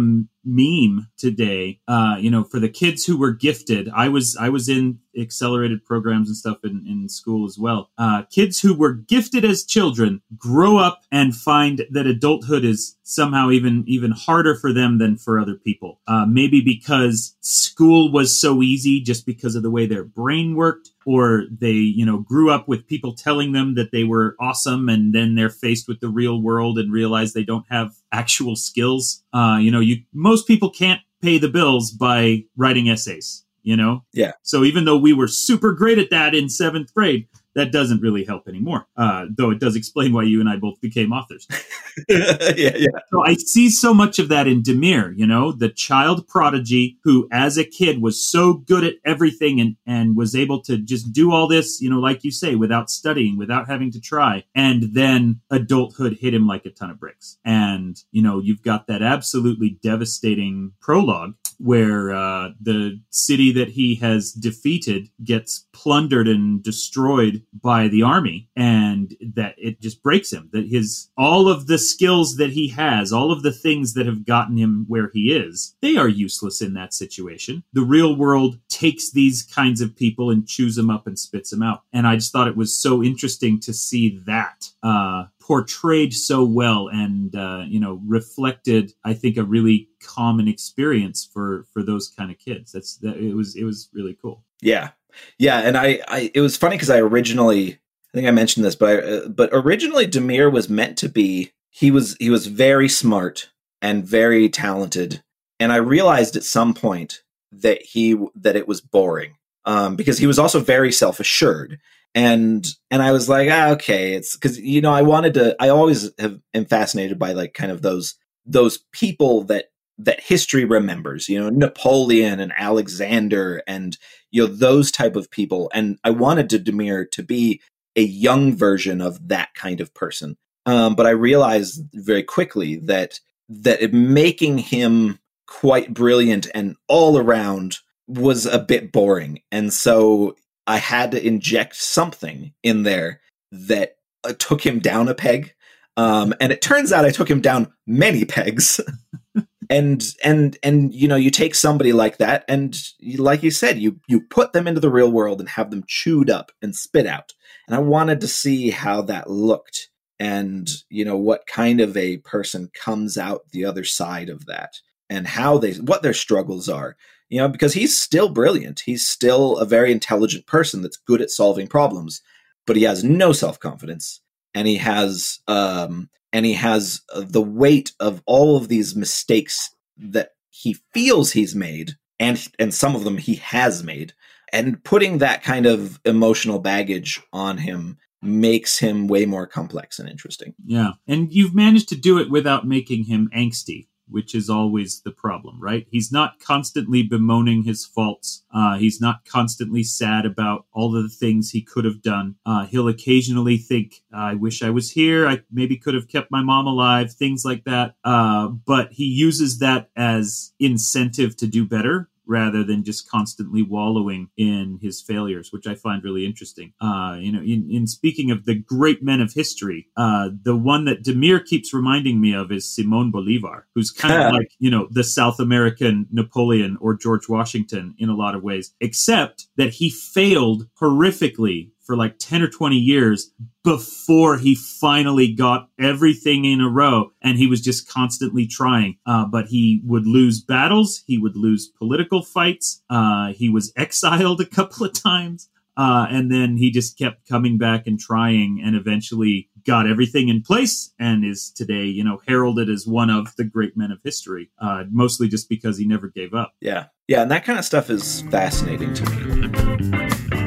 meme today. Uh, you know, for the kids who were gifted, I was I was in accelerated programs and stuff in, in school as well. Uh, kids who were gifted as children grow up and find that adulthood is somehow even even harder for them than for other people. Uh, maybe because school was so easy, just because of the way their brain worked, or they, you know, grew up with people telling them that they were awesome, and then they're faced with the real world and realize they don't have actual skills. Uh, you know, you most people can't pay the bills by writing essays, you know? Yeah. So even though we were super great at that in seventh grade, that doesn't really help anymore, uh, though it does explain why you and I both became authors. yeah, yeah. So I see so much of that in Demir, you know, the child prodigy who, as a kid, was so good at everything and, and was able to just do all this, you know, like you say, without studying, without having to try. And then adulthood hit him like a ton of bricks. And, you know, you've got that absolutely devastating prologue where uh, the city that he has defeated gets plundered and destroyed by the army, and that it just breaks him, that his all of the skills that he has, all of the things that have gotten him where he is, they are useless in that situation. The real world takes these kinds of people and chews them up and spits them out. And I just thought it was so interesting to see that uh portrayed so well, and uh, you know, reflected, I think, a really common experience for for those kind of kids. That's that. It was it was really cool. Yeah, yeah, and I, I it was funny because I originally, I think I mentioned this, but I, uh, but originally Demir was meant to be. He was he was very smart and very talented, and I realized at some point that he that it was boring, um, because he was also very self-assured. And and I was like, ah, okay, it's because, you know, I wanted to, I always have am fascinated by like kind of those those people that that history remembers, you know, Napoleon and Alexander and, you know, those type of people. And I wanted to Demir to be a young version of that kind of person. Um, but I realized very quickly that that it, making him quite brilliant and all around was a bit boring. And so I had to inject something in there that uh, took him down a peg. Um, and it turns out I took him down many pegs. and, and, and, you know, you take somebody like that and you, like you said, you, you put them into the real world and have them chewed up and spit out. And I wanted to see how that looked and, you know, what kind of a person comes out the other side of that and how they, what their struggles are. You know, because he's still brilliant. He's still a very intelligent person that's good at solving problems, but he has no self-confidence, and he has um, and he has the weight of all of these mistakes that he feels he's made, and and some of them he has made. And putting that kind of emotional baggage on him makes him way more complex and interesting. Yeah, and you've managed to do it without making him angsty, which is always the problem, right? He's not constantly bemoaning his faults. Uh, he's not constantly sad about all of the things he could have done. Uh, he'll occasionally think, I wish I was here. I maybe could have kept my mom alive, things like that. Uh, but he uses that as incentive to do better, rather than just constantly wallowing in his failures, which I find really interesting. Uh, you know, in, in speaking of the great men of history, uh, the one that Demir keeps reminding me of is Simon Bolivar, who's kind of like, you know, the South American Napoleon or George Washington in a lot of ways, except that he failed horrifically for like ten or twenty years before he finally got everything in a row. And he was just constantly trying. Uh, but he would lose battles. He would lose political fights. Uh, he was exiled a couple of times. Uh, and then he just kept coming back and trying, and eventually got everything in place and is today, you know, heralded as one of the great men of history, uh, mostly just because he never gave up. Yeah. Yeah. And that kind of stuff is fascinating to me.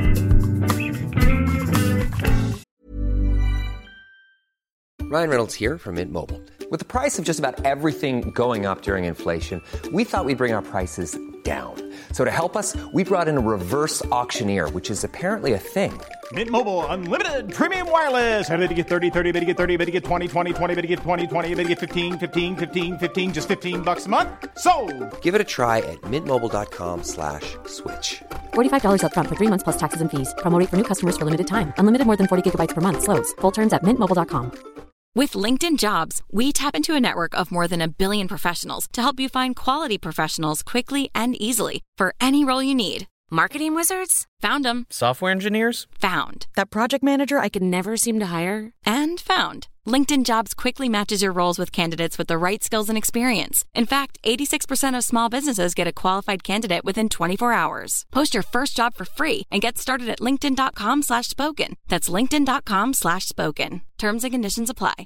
Ryan Reynolds here from Mint Mobile. With the price of just about everything going up during inflation, we thought we'd bring our prices down. So to help us, we brought in a reverse auctioneer, which is apparently a thing. Mint Mobile Unlimited Premium Wireless. How to get thirty, thirty, bit to get thirty, bit to get twenty, twenty, twenty, bit to get twenty, twenty, bit to get fifteen, fifteen, fifteen, fifteen, just fifteen bucks a month? Sold! Give it a try at mintmobile.com slash switch. forty-five dollars up front for three months plus taxes and fees. Promo rate for new customers for limited time. Unlimited more than forty gigabytes per month. Slows full terms at mint mobile dot com. With LinkedIn Jobs, we tap into a network of more than a billion professionals to help you find quality professionals quickly and easily for any role you need. Marketing wizards? Found them. Software engineers? Found. That project manager I could never seem to hire? And found. LinkedIn Jobs quickly matches your roles with candidates with the right skills and experience. In fact, eighty-six percent of small businesses get a qualified candidate within twenty-four hours. Post your first job for free and get started at linkedin.com slash spoken. That's linkedin.com slash spoken. Terms and conditions apply.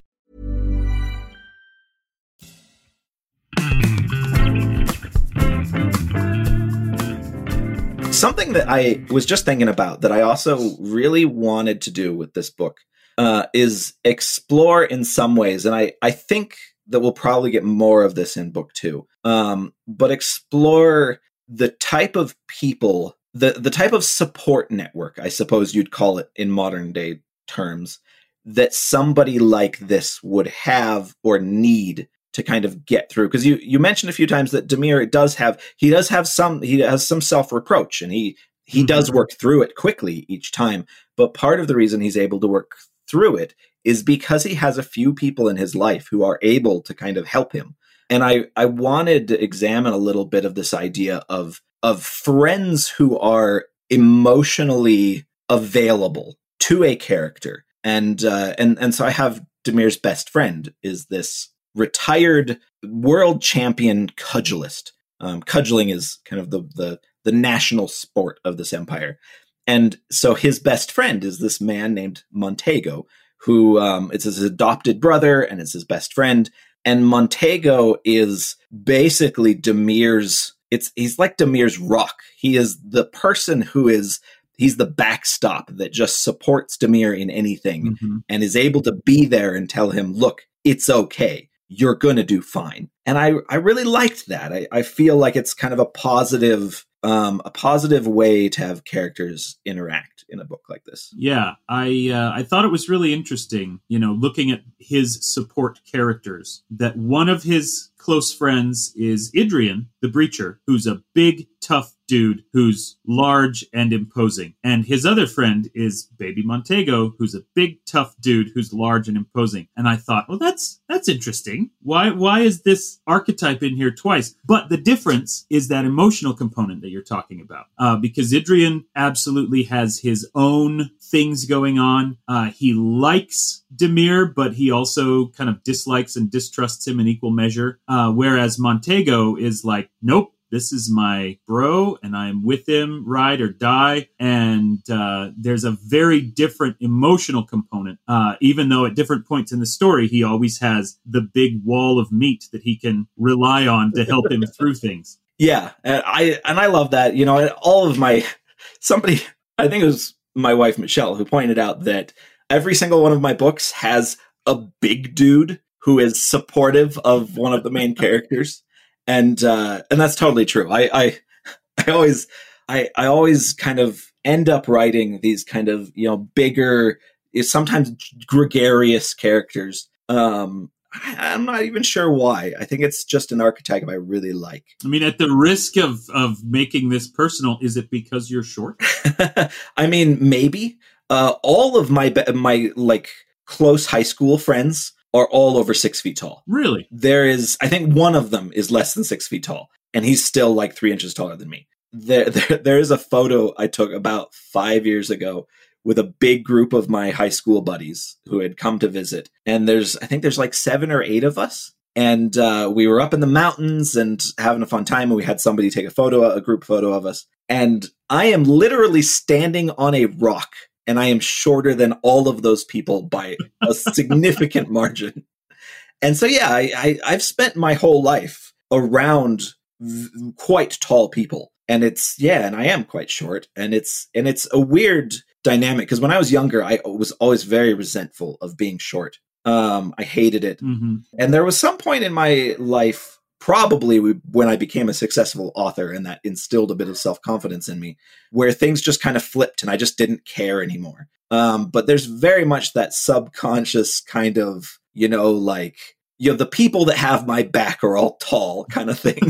Something that I was just thinking about that I also really wanted to do with this book uh, is explore in some ways, and I, I think that we'll probably get more of this in book two, um, but explore the type of people, the, the type of support network, I suppose you'd call it in modern day terms, that somebody like this would have or need to kind of get through. Because you, you mentioned a few times that Demir does have, he does have some, he has some self-reproach, and he, he mm-hmm. does work through it quickly each time. But part of the reason he's able to work through it is because he has a few people in his life who are able to kind of help him. And I, I wanted to examine a little bit of this idea of, of friends who are emotionally available to a character. And, uh, and, and so I have Demir's best friend is this retired world champion cudgelist. Um, cudgeling is kind of the, the, the national sport of this empire. And so his best friend is this man named Montego, who um, it's his adopted brother and it's his best friend. And Montego is basically Demir's, it's, he's like Demir's rock. He is the person who is, he's the backstop that just supports Demir in anything mm-hmm. and is able to be there and tell him, look, it's okay. You're going to do fine. And I, I really liked that. I, I feel like it's kind of a positive, um, a positive way to have characters interact in a book like this. Yeah, I, uh, I thought it was really interesting, you know, looking at his support characters, that one of his close friends is Idrian, the Breacher, who's a big, tough dude who's large and imposing. And his other friend is Baby Montego, who's a big, tough dude who's large and imposing. And I thought, well, that's that's interesting. Why why is this archetype in here twice? But the difference is that emotional component that you're talking about. Uh, because Idrian absolutely has his own things going on. Uh, he likes Demir, but he also kind of dislikes and distrusts him in equal measure. Uh, whereas Montego is like, nope, this is my bro, and I'm with him, ride or die. And uh, there's a very different emotional component. Uh, even though at different points in the story, he always has the big wall of meat that he can rely on to help him through things. Yeah, and I and I love that. You know, all of my somebody, I think it was my wife Michelle, who pointed out that every single one of my books has a big dude who is supportive of one of the main characters. And uh, and that's totally true. I I, I always I, I always kind of end up writing these kind of, you know, bigger, sometimes gregarious characters. Um, I, I'm not even sure why. I think it's just an archetype I really like. I mean, at the risk of of making this personal, is it because you're short? I mean, maybe. Uh, all of my my like close high school friends are all over six feet tall. Really? There is, I think one of them is less than six feet tall, and he's still like three inches taller than me. There, there, there is a photo I took about five years ago with a big group of my high school buddies who had come to visit. And there's, I think there's like seven or eight of us. And uh, we were up in the mountains and having a fun time. And we had somebody take a photo, a group photo of us. And I am literally standing on a rock. And I am shorter than all of those people by a significant margin. And so, yeah, I, I, I've spent my whole life around v- quite tall people. And it's, yeah, and I am quite short. And it's, and it's a weird dynamic because when I was younger, I was always very resentful of being short. Um, I hated it. Mm-hmm. And there was some point in my life probably when I became a successful author, and that instilled a bit of self-confidence in me, where things just kind of flipped and I just didn't care anymore. Um, but there's very much that subconscious kind of, you know, like, you know, the people that have my back are all tall kind of thing.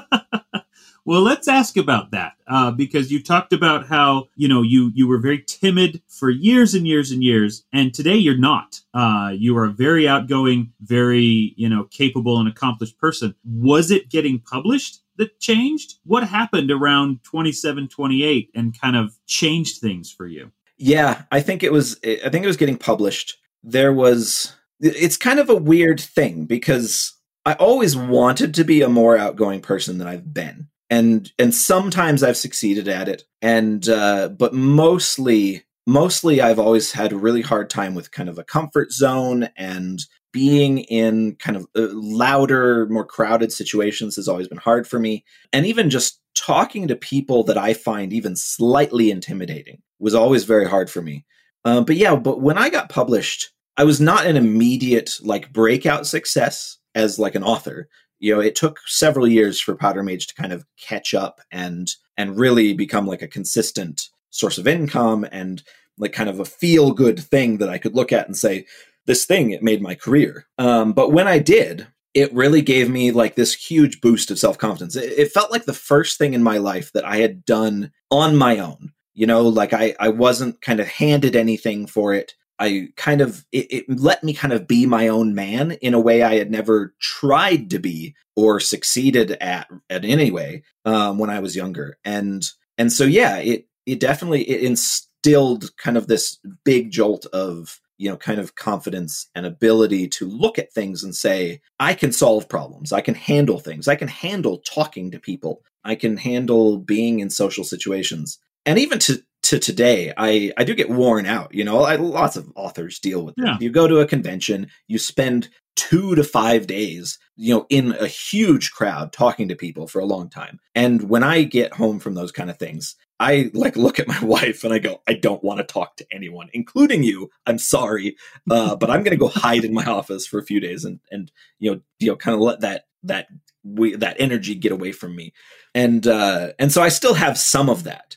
Well, let's ask about that, uh, because you talked about how, you know, you, you were very timid for years and years and years, and today you're not. Uh, you are a very outgoing, very, you know, capable and accomplished person. Was it getting published that changed? What happened around twenty-seven, twenty-eight and kind of changed things for you? Yeah, I think it was, I think it was getting published. There was, it's kind of a weird thing because I always wanted to be a more outgoing person than I've been. And and sometimes I've succeeded at it, and uh, but mostly mostly I've always had a really hard time with kind of a comfort zone, and being in kind of uh, louder, more crowded situations has always been hard for me. And even just talking to people that I find even slightly intimidating was always very hard for me. Uh, but yeah, but when I got published, I was not an immediate like breakout success as like an author. You know, it took several years for Powder Mage to kind of catch up and and really become like a consistent source of income and like kind of a feel good thing that I could look at and say, this thing, it made my career. Um, but when I did, it really gave me like this huge boost of self-confidence. It, it felt like the first thing in my life that I had done on my own. You know, like I, I wasn't kind of handed anything for it. I kind of, it, it let me kind of be my own man in a way I had never tried to be or succeeded at, at any way, um, when I was younger. And, and so, yeah, it, it definitely, it instilled kind of this big jolt of, you know, kind of confidence and ability to look at things and say, I can solve problems. I can handle things. I can handle talking to people. I can handle being in social situations. And even to, to today, I, I do get worn out. You know, I, lots of authors deal with it. Yeah. You go to a convention, you spend two to five days, you know, in a huge crowd talking to people for a long time. And when I get home from those kind of things, I like look at my wife and I go, I don't want to talk to anyone, including you. I'm sorry, uh, but I'm going to go hide in my office for a few days and, and you know, you know, kind of let that that we, that energy get away from me. And uh, and so I still have some of that.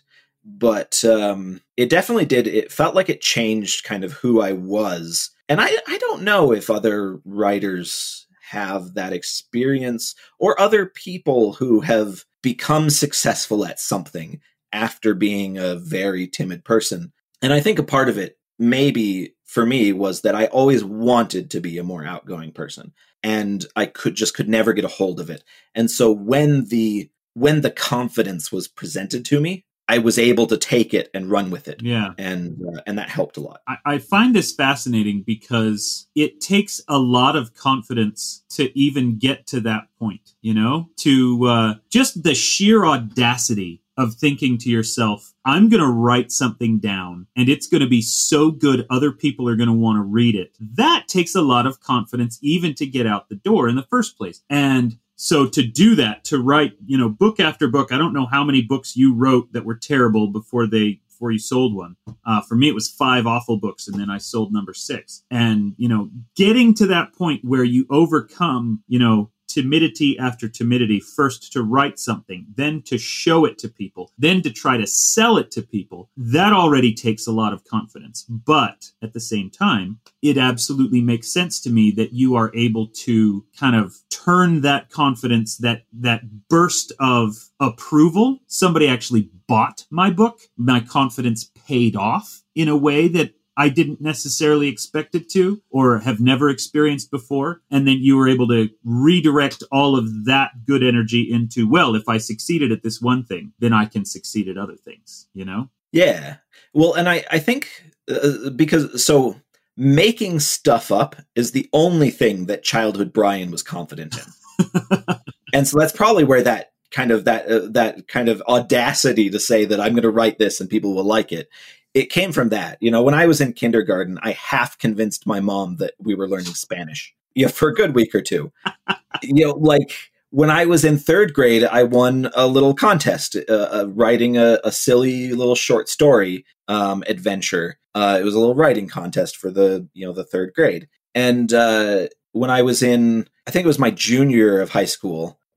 But um, it definitely did. It felt like it changed kind of who I was. And I, I don't know if other writers have that experience or other people who have become successful at something after being a very timid person. And I think a part of it, maybe for me, was that I always wanted to be a more outgoing person. And I could just could never get a hold of it. And so when the when the confidence was presented to me, I was able to take it and run with it. Yeah. And uh, and that helped a lot. I, I find this fascinating because it takes a lot of confidence to even get to that point, you know, to uh, just the sheer audacity of thinking to yourself, I'm going to write something down and it's going to be so good other people are going to want to read it. That takes a lot of confidence even to get out the door in the first place. And so to do that, to write, you know, book after book, I don't know how many books you wrote that were terrible before they before you sold one. Uh, for me, it was five awful books, and then I sold number six. And, you know, getting to that point where you overcome, you know, timidity after timidity, first to write something, then to show it to people, then to try to sell it to people, that already takes a lot of confidence. But at the same time, it absolutely makes sense to me that you are able to kind of turn that confidence, that that burst of approval. Somebody actually bought my book. My confidence paid off in a way that I didn't necessarily expect it to or have never experienced before. And then you were able to redirect all of that good energy into, well, if I succeeded at this one thing, then I can succeed at other things, you know? Yeah. Well, and I, I think uh, because so making stuff up is the only thing that childhood Brian was confident in. And so that's probably where that kind of that uh, that kind of audacity to say that I'm going to write this and people will like it. It came from that. You know, when I was in kindergarten, I half convinced my mom that we were learning Spanish. Yeah, for a good week or two. You know, like when I was in third grade, I won a little contest, uh, uh, writing a, a silly little short story um, adventure. Uh, it was a little writing contest for the, you know, the third grade. And uh, when I was in, I think it was my junior year of high school,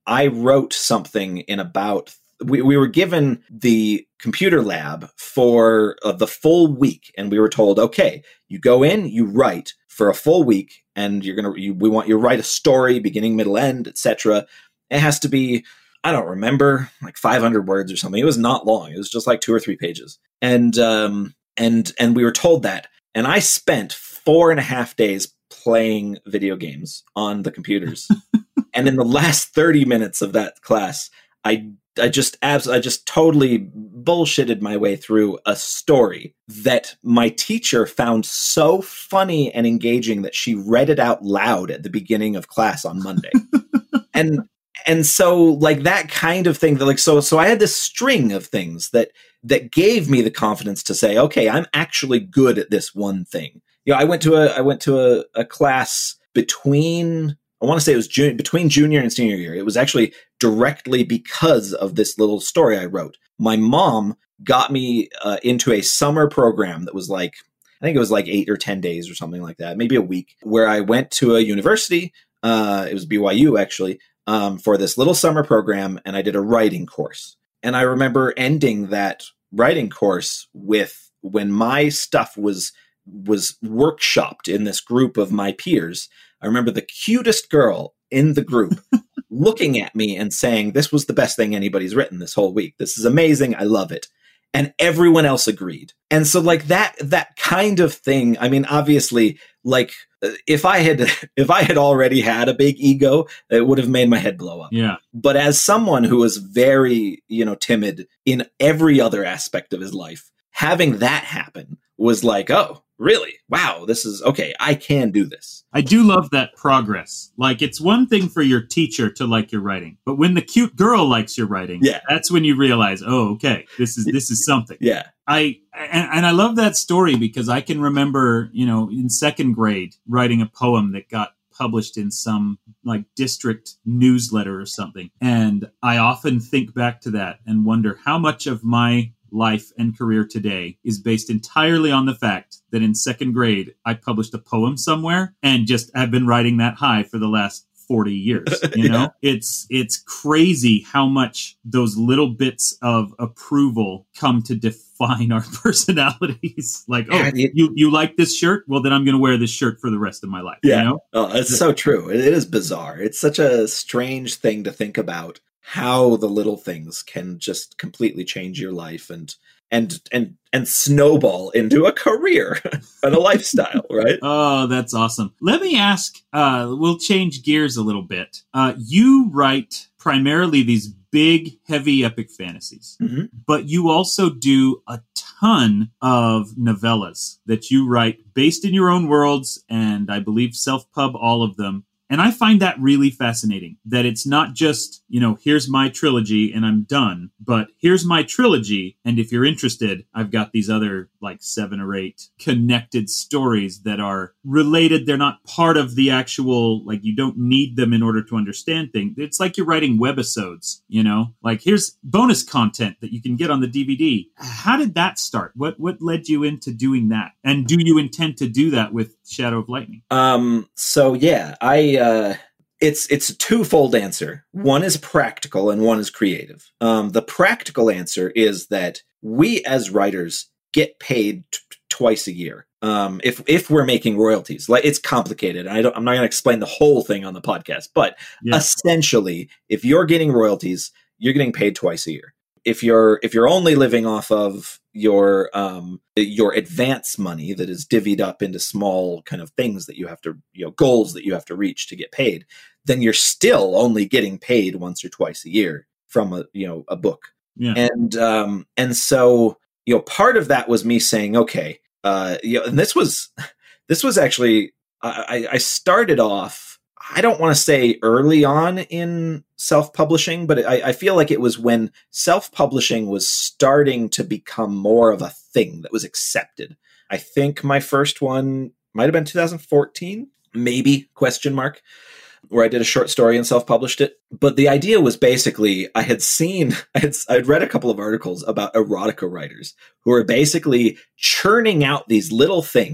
I wrote something in about, we, we were given the computer lab for uh, the full week. And we were told, okay, you go in, you write for a full week, and you're going to, you, we want you to write a story, beginning, middle, end, et cetera. It has to be, I don't remember, like five hundred words or something. It was not long. It was just like two or three pages. And, um, and, and we were told that. And I spent four and a half days playing video games on the computers. And in the last thirty minutes of that class, I, I just, abs- I just totally bullshitted my way through a story that my teacher found so funny and engaging that she read it out loud at the beginning of class on Monday. and, And so like that kind of thing that like, so, so I had this string of things that, that gave me the confidence to say, okay, I'm actually good at this one thing. You know, I went to a, I went to a, a class between, I want to say it was June, between junior and senior year. It was actually directly because of this little story I wrote. My mom got me uh, into a summer program that was like, I think it was like eight or ten days or something like that, maybe a week, where I went to a university. Uh, it was B Y U actually. Um, for this little summer program, and I did a writing course. And I remember ending that writing course with when my stuff was was workshopped in this group of my peers. I remember the cutest girl in the group looking at me and saying, "This was the best thing anybody's written this whole week. This is amazing. I love it." And everyone else agreed. And so like that that kind of thing, I mean, obviously, like if I had if I had already had a big ego, it would have made my head blow up. Yeah. But as someone who was very, you know, timid in every other aspect of his life, having that happen was like, oh, really? Wow, this is okay. I can do this. I do love that progress. Like, it's one thing for your teacher to like your writing, but when the cute girl likes your writing, yeah, that's when you realize, oh, okay, this is this is something. Yeah. I and, and I love that story because I can remember, you know, in second grade writing a poem that got published in some like district newsletter or something. And I often think back to that and wonder how much of my life and career today is based entirely on the fact that in second grade, I published a poem somewhere and just have been riding that high for the last forty years. You know, yeah. it's, it's crazy how much those little bits of approval come to define our personalities. Like, oh, it, you, you like this shirt? Well, then I'm going to wear this shirt for the rest of my life. Yeah. You know? Oh, it's so true. It, it is bizarre. It's such a strange thing to think about. How the little things can just completely change your life and and and and snowball into a career and a lifestyle, right? Oh, that's awesome. Let me ask, uh, we'll change gears a little bit. Uh, you write primarily these big, heavy epic fantasies, mm-hmm. but you also do a ton of novellas that you write based in your own worlds, and I believe self-pub all of them. And I find that really fascinating, that it's not just, you know, here's my trilogy and I'm done, but here's my trilogy. And if you're interested, I've got these other like seven or eight connected stories that are related. They're not part of the actual, like you don't need them in order to understand things. It's like you're writing webisodes, you know, like here's bonus content that you can get on the D V D. How did that start? What, what led you into doing that? And do you intend to do that with Shadow of Lightning? Um, so yeah, I, uh, it's, it's a twofold answer. One is practical and one is creative. Um, the practical answer is that we as writers get paid t- twice a year. Um, if, if we're making royalties, like it's complicated. I don't, I'm not going to explain the whole thing on the podcast, but yeah. Essentially, if you're getting royalties, you're getting paid twice a year. If you're, if you're only living off of your, um, your advance money that is divvied up into small kind of things that you have to, you know, goals that you have to reach to get paid, then you're still only getting paid once or twice a year from a, you know, a book. Yeah. And, um, and so, you know, part of that was me saying, okay, uh, you know, and this was, this was actually, I, I started off, I don't want to say early on in self-publishing, but I, I feel like it was when self-publishing was starting to become more of a thing that was accepted. I think my first one might have been two thousand fourteen, maybe, question mark, where I did a short story and self-published it. But the idea was basically, I had seen, I had, I'd read a couple of articles about erotica writers who are basically churning out these little things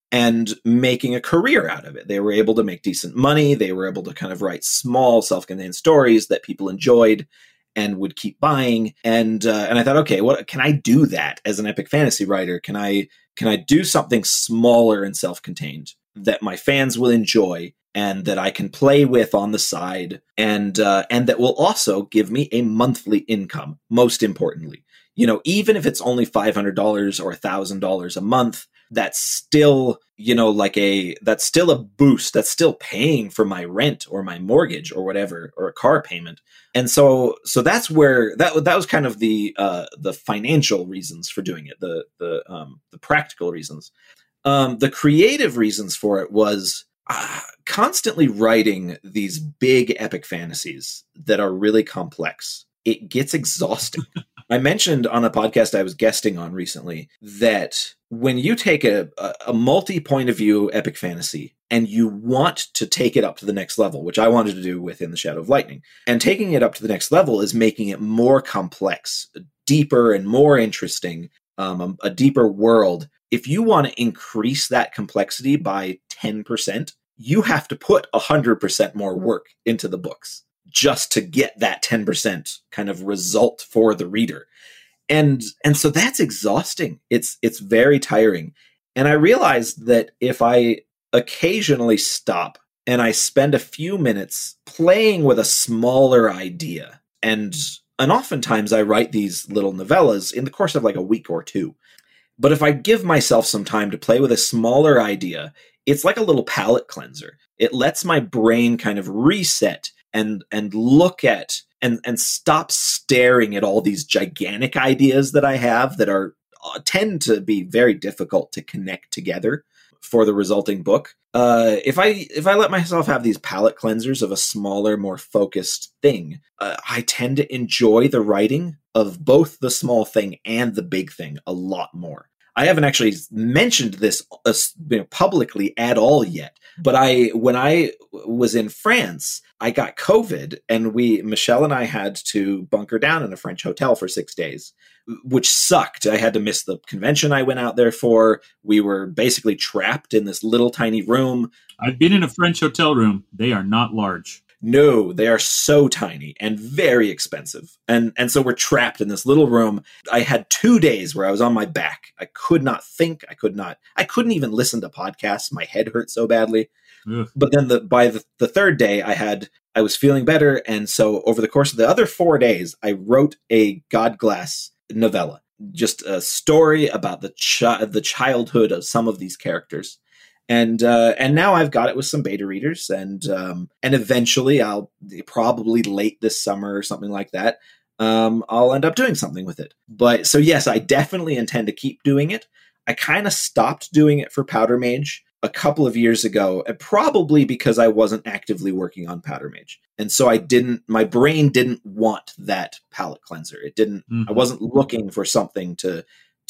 and making a career out of it. They were able to make decent money. They were able to kind of write small self-contained stories that people enjoyed and would keep buying. And uh, and I thought, okay, what can I do that as an epic fantasy writer? Can I can I do something smaller and self-contained that my fans will enjoy and that I can play with on the side, and uh, and that will also give me a monthly income, most importantly. You know, even if it's only five hundred dollars or one thousand dollars a month, that's still, you know, like a, that's still a boost. That's still paying for my rent or my mortgage or whatever, or a car payment. And so, so that's where that, that was kind of the, uh, the financial reasons for doing it, the, the, um, the practical reasons. Um, the creative reasons for it was uh, constantly writing these big epic fantasies that are really complex. It gets exhausting. I mentioned on a podcast I was guesting on recently that when you take a, a, a multi-point of view epic fantasy and you want to take it up to the next level, which I wanted to do within the Shadow of Lightning, and taking it up to the next level is making it more complex, deeper and more interesting, um, a, a deeper world. If you want to increase that complexity by ten percent, you have to put one hundred percent more work into the books just to get that ten percent kind of result for the reader. And, and so that's exhausting. It's, it's very tiring. And I realized that if I occasionally stop and I spend a few minutes playing with a smaller idea, and, and oftentimes I write these little novellas in the course of like a week or two. But if I give myself some time to play with a smaller idea, it's like a little palate cleanser. It lets my brain kind of reset and and look at and and stop staring at all these gigantic ideas that I have that are uh, tend to be very difficult to connect together for the resulting book. Uh, if I if I let myself have these palate cleansers of a smaller, more focused thing, uh, I tend to enjoy the writing of both the small thing and the big thing a lot more. I haven't actually mentioned this uh, you know, publicly at all yet, but I, when I was in France, I got COVID, and we, Michelle and I had to bunker down in a French hotel for six days, which sucked. I had to miss the convention I went out there for. We were basically trapped in this little tiny room. I've been in a French hotel room. They are not large. No, they are so tiny and very expensive. And and so we're trapped in this little room. I had two days where I was on my back. I could not think. I could not. I couldn't even listen to podcasts. My head hurt so badly. Ugh. But then the by the, the third day, I had I was feeling better. And so over the course of the other four days, I wrote a Godglass novella, just a story about the chi- the childhood of some of these characters. And uh, and now I've got it with some beta readers, and um, and eventually I'll probably late this summer or something like that. Um, I'll end up doing something with it. But so yes, I definitely intend to keep doing it. I kind of stopped doing it for Powder Mage a couple of years ago, and probably because I wasn't actively working on Powder Mage, and so I didn't. My brain didn't want that palate cleanser. It didn't. Mm-hmm. I wasn't looking for something to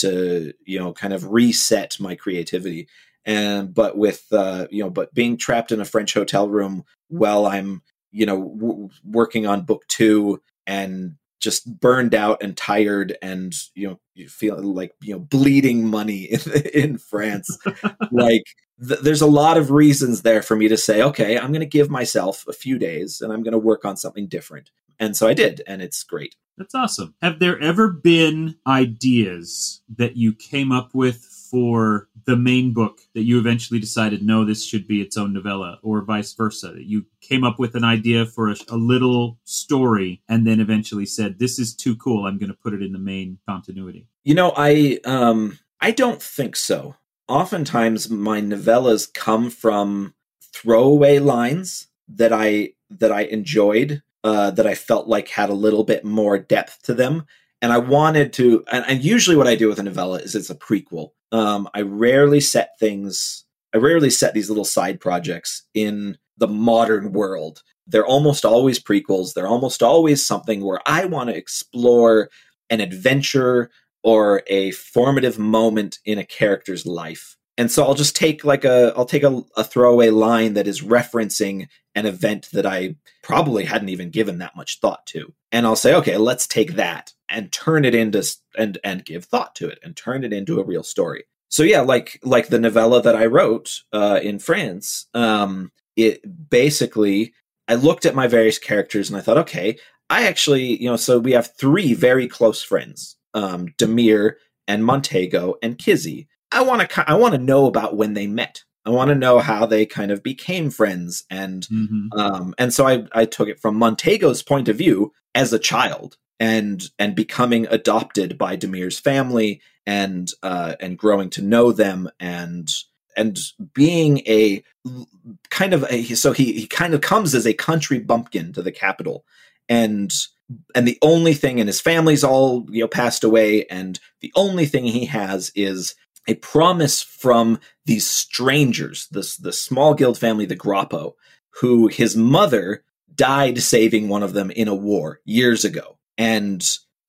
to you know kind of reset my creativity. And, but with, uh, you know, but being trapped in a French hotel room while I'm, you know, w- working on book two and just burned out and tired and, you know, you feel like, you know, bleeding money in, in France, like th- there's a lot of reasons there for me to say, okay, I'm going to give myself a few days and I'm going to work on something different. And so I did, and it's great. That's awesome. Have there ever been ideas that you came up with for the main book that you eventually decided, no, this should be its own novella, or vice versa, that you came up with an idea for a, a little story and then eventually said, this is too cool, I'm going to put it in the main continuity? You know, I um, I don't think so. Oftentimes my novellas come from throwaway lines that I that I enjoyed, uh, that I felt like had a little bit more depth to them. And I wanted to, and, and usually what I do with a novella is it's a prequel. Um, I rarely set things, I rarely set these little side projects in the modern world. They're almost always prequels. They're almost always something where I want to explore an adventure or a formative moment in a character's life. And so I'll just take like a, I'll take a, a throwaway line that is referencing an event that I probably hadn't even given that much thought to. And I'll say, okay, let's take that and turn it into, and, and give thought to it and turn it into a real story. so yeah, like like the novella that I wrote uh, in France, um, it basically, I looked at my various characters and I thought, okay, I actually, you know, so we have three very close friends, um, Demir and Montego and Kizzy. I want to I want to know about when they met. I want to know how they kind of became friends, and mm-hmm. um, and so I I took it from Montego's point of view as a child, and and becoming adopted by Demir's family, and uh, and growing to know them, and and being a kind of a, so he he kind of comes as a country bumpkin to the capital, and and the only thing, and his family's all, you know, passed away, and the only thing he has is a promise from these strangers, this the small guild family, the Grappo, who his mother died saving one of them in a war years ago. And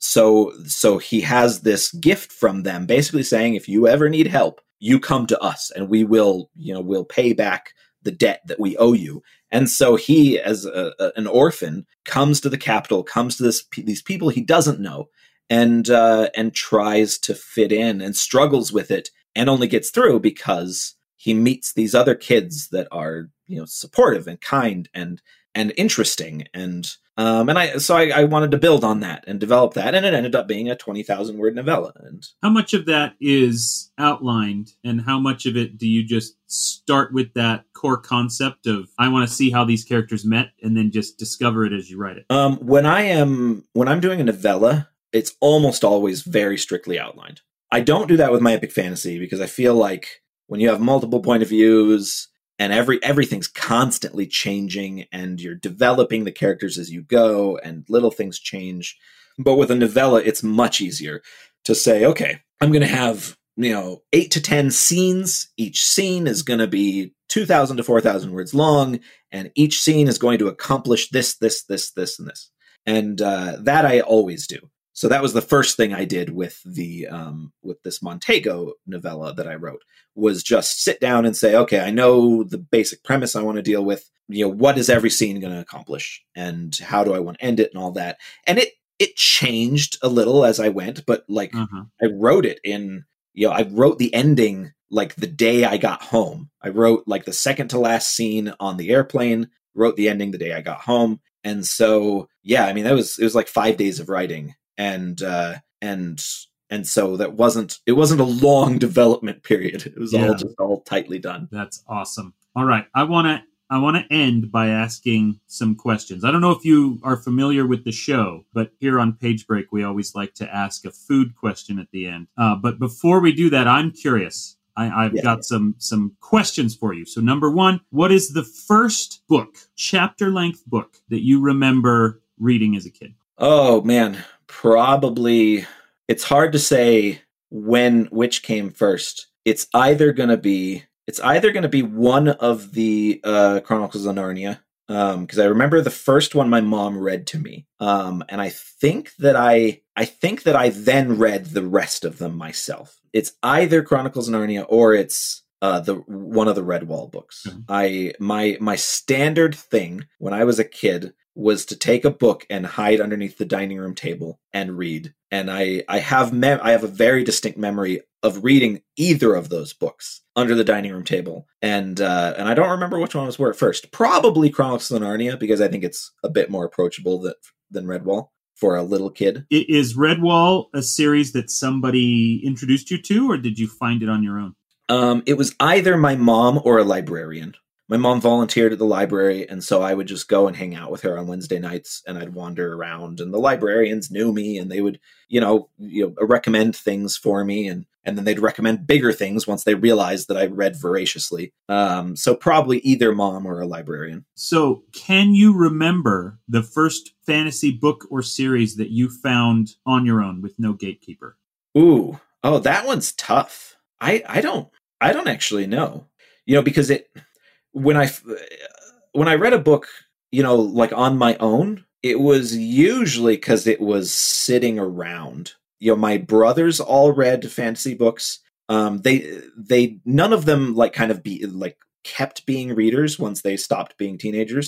so so he has this gift from them, basically saying, if you ever need help, you come to us and we will, you know, we'll pay back the debt that we owe you. And so he, as a, a, an orphan, comes to the capital, comes to this these people he doesn't know, and uh, and tries to fit in and struggles with it, and only gets through because he meets these other kids that are, you know, supportive and kind and and interesting, and um, and I so I, I wanted to build on that and develop that, and it ended up being a twenty thousand word novella. And how much of that is outlined, and how much of it do you just start with that core concept of, I want to see how these characters met, and then just discover it as you write it? Um, when I am when I'm doing a novella, it's almost always very strictly outlined. I don't do that with my epic fantasy because I feel like when you have multiple point of views and every everything's constantly changing and you're developing the characters as you go and little things change. But with a novella, it's much easier to say, okay, I'm going to have, you know, eight to ten scenes. Each scene is going to be two thousand to four thousand words long, and each scene is going to accomplish this, this, this, this, and this. And uh, that I always do. So that was the first thing I did with the um, with this Montego novella that I wrote, was just sit down and say, okay, I know the basic premise I want to deal with. You know, what is every scene going to accomplish, and how do I want to end it, and all that. And it it changed a little as I went, but like uh-huh. I wrote it in, you know, I wrote the ending like the day I got home. I wrote like the second to last scene on the airplane. Wrote the ending the day I got home, and so yeah, I mean, that was it was like five days of writing. And uh, and and so that wasn't it wasn't a long development period. It was yeah. all just all tightly done. That's awesome. All right, I want to I want to end by asking some questions. I don't know if you are familiar with the show, but here on Page Break, we always like to ask a food question at the end. Uh, but before we do that, I'm curious. I, I've yeah, got yeah. some some questions for you. So number one, what is the first book, chapter length book, that you remember reading as a kid? Oh man. Probably, it's hard to say when which came first. It's either gonna be it's either gonna be one of the uh, Chronicles of Narnia, because um, I remember the first one my mom read to me, um, and I think that I I think that I then read the rest of them myself. It's either Chronicles of Narnia or it's uh, the one of the Redwall books. Mm-hmm. I my my standard thing when I was a kid was to take a book and hide underneath the dining room table and read. And I, I have mem- I have a very distinct memory of reading either of those books under the dining room table. And uh, and I don't remember which one was where at first. Probably Chronicles of Narnia, because I think it's a bit more approachable than, than Redwall for a little kid. Is Redwall a series that somebody introduced you to, or did you find it on your own? Um, it was either my mom or a librarian. My mom volunteered at the library, and so I would just go and hang out with her on Wednesday nights, and I'd wander around, and the librarians knew me, and they would, you know, you know, recommend things for me, and, and then they'd recommend bigger things once they realized that I read voraciously. Um, so probably either mom or a librarian. So can you remember the first fantasy book or series that you found on your own with no gatekeeper? Ooh, oh, that one's tough. I, I don't, I don't actually know, you know, because it... When I, when I read a book, you know, like on my own, it was usually because it was sitting around. You know, my brothers all read fantasy books. Um, they, they, none of them like kind of be like kept being readers once they stopped being teenagers.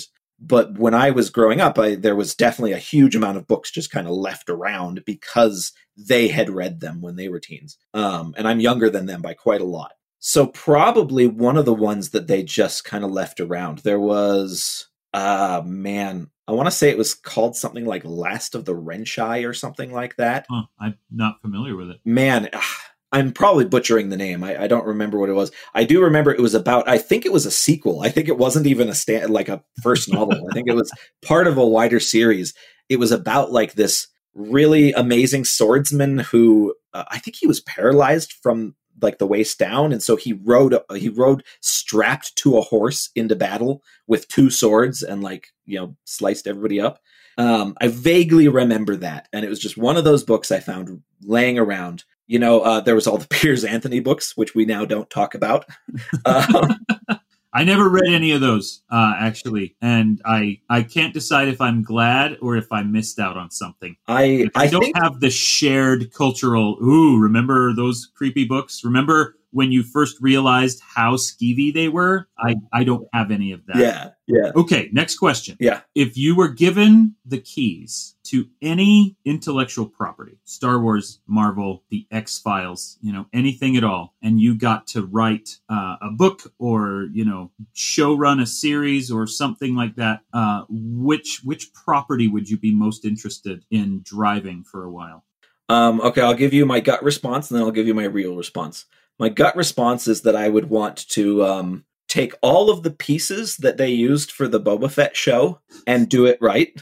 But when I was growing up, I, there was definitely a huge amount of books just kind of left around because they had read them when they were teens. Um, and I'm younger than them by quite a lot. So probably one of the ones that they just kind of left around. There was, uh, man, I want to say it was called something like Last of the Renshai or something like that. Huh, I'm not familiar with it. Man, I'm probably butchering the name. I, I don't remember what it was. I do remember it was about, I think it was a sequel. I think it wasn't even a stand, like a first novel. I think it was part of a wider series. It was about like this really amazing swordsman who, uh, I think he was paralyzed from like the waist down, and so he rode he rode strapped to a horse into battle with two swords and like, you know, sliced everybody up. Um, I vaguely remember that, and it was just one of those books I found laying around. You know, uh, there was all the Piers Anthony books, which we now don't talk about. um, I never read any of those, uh, actually, and I I can't decide if I'm glad or if I missed out on something. I I, I don't think, have the shared cultural. Ooh, remember those creepy books? Remember when you first realized how skeevy they were? I I don't have any of that. yeah, yeah, Okay, next question. yeah. If you were given the keys to any intellectual property, Star Wars, Marvel, the X-Files, you know, anything at all, and you got to write uh, a book or, you know, show run a series or something like that, uh, which which property would you be most interested in driving for a while? Um, okay, I'll give you my gut response, and then I'll give you my real response. My gut response is that I would want to um, take all of the pieces that they used for the Boba Fett show and do it right.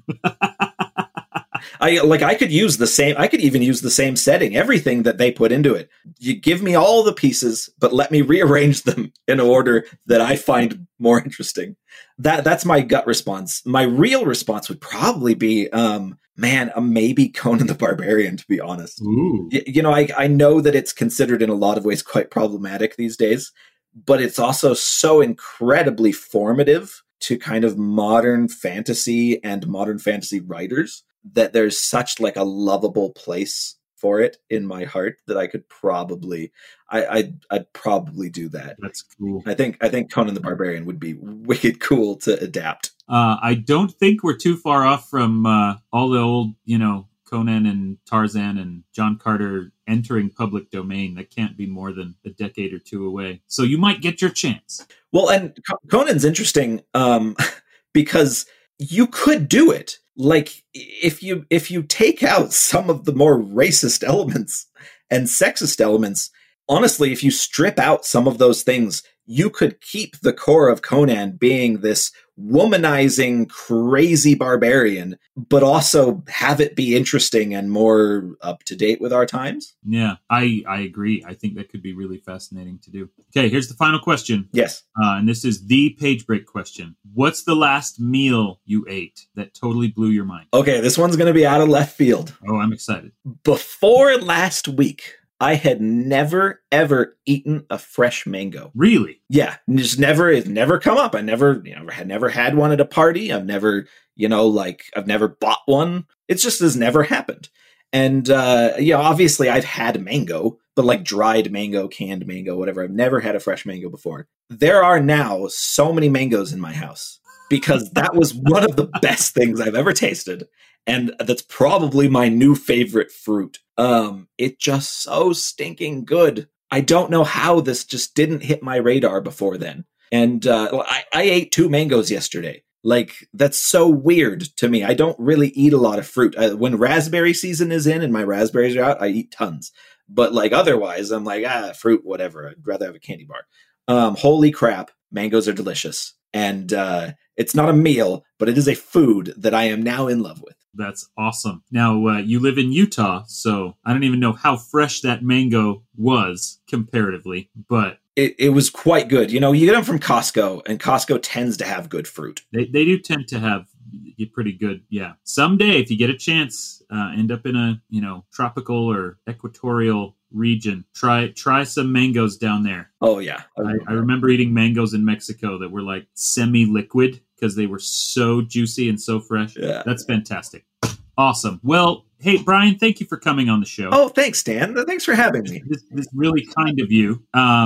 I like I could use the same I could even use the same setting, everything that they put into it. You give me all the pieces, but let me rearrange them in an order that I find more interesting. That that's my gut response. My real response would probably be um man, uh, maybe Conan the Barbarian, to be honest. Ooh. Y- you know, I I know that it's considered in a lot of ways quite problematic these days, but it's also so incredibly formative to kind of modern fantasy and modern fantasy writers that there's such like a lovable place for it in my heart that I could probably, I, I'd, I'd probably do that. That's cool. I think, I think Conan the Barbarian would be wicked cool to adapt. Uh, I don't think we're too far off from uh, all the old, you know, Conan and Tarzan and John Carter entering public domain. That can't be more than a decade or two away. So you might get your chance. Well, and Conan's interesting um, because you could do it. Like if you if you take out some of the more racist elements and sexist elements, honestly, if you strip out some of those things, you could keep the core of Conan being this womanizing, crazy barbarian, but also have it be interesting and more up to date with our times. Yeah, I, I agree. I think that could be really fascinating to do. Okay, here's the final question. Yes. Uh, and this is the page break question. What's the last meal you ate that totally blew your mind? Okay, this one's going to be out of left field. Oh, I'm excited. Before last week, I had never, ever eaten a fresh mango. Really? Yeah, just never, it's never come up. I never, you know, had never had one at a party. I've never, you know, like I've never bought one. It just has never happened. And, uh, yeah, obviously I've had mango, but like dried mango, canned mango, whatever. I've never had a fresh mango before. There are now so many mangoes in my house because that was one of the best things I've ever tasted. And that's probably my new favorite fruit. Um, it's just so stinking good. I don't know how this just didn't hit my radar before then. And uh, I, I ate two mangoes yesterday. Like, that's so weird to me. I don't really eat a lot of fruit. Uh, when raspberry season is in and my raspberries are out, I eat tons. But like otherwise, I'm like, ah, fruit, whatever. I'd rather have a candy bar. Um, holy crap. Mangoes are delicious. And uh, it's not a meal, but it is a food that I am now in love with. That's awesome. Now, uh, you live in Utah, so I don't even know how fresh that mango was comparatively, but It, it was quite good. You know, you get them from Costco, and Costco tends to have good fruit. they, they do tend to have pretty good. Yeah. Someday, if you get a chance, uh, end up in a, you know, tropical or equatorial region, try try some mangoes down there. Oh, yeah. I, I remember eating mangoes in Mexico that were like semi-liquid because they were so juicy and so fresh. Yeah. That's fantastic. Awesome. Well, hey, Brian, thank you for coming on the show. Oh, thanks, Dan. Thanks for having me. This, this is really kind of you. Um,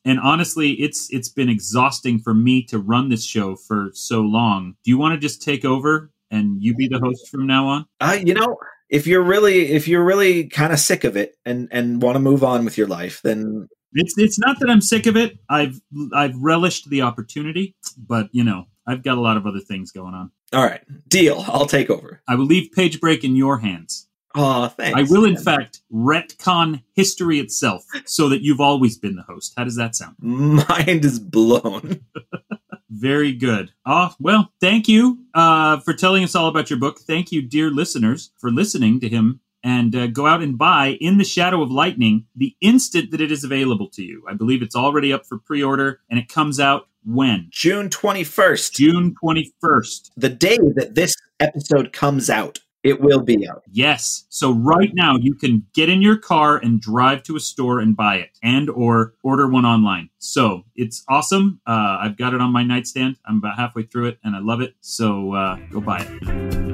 And honestly, it's it's been exhausting for me to run this show for so long. Do you want to just take over and you be the host from now on? Uh, you know, if you're really if you're really kind of sick of it and, and want to move on with your life, then it's it's not that I'm sick of it. I've I've relished the opportunity, but you know, I've got a lot of other things going on. All right, deal. I'll take over. I will leave Page Break in your hands. Oh, thanks. I will, in fact, retcon history itself so that you've always been the host. How does that sound? Mind is blown. Very good. Oh, well, thank you uh, for telling us all about your book. Thank you, dear listeners, for listening to him. And uh, go out and buy In the Shadow of Lightning the instant that it is available to you. I believe it's already up for pre-order, and it comes out when? June twenty-first. June twenty-first. The day that this episode comes out. It will be out. Yes. So right now you can get in your car and drive to a store and buy it and or order one online. So it's awesome. Uh, I've got it on my nightstand. I'm about halfway through it and I love it. So uh, go buy it.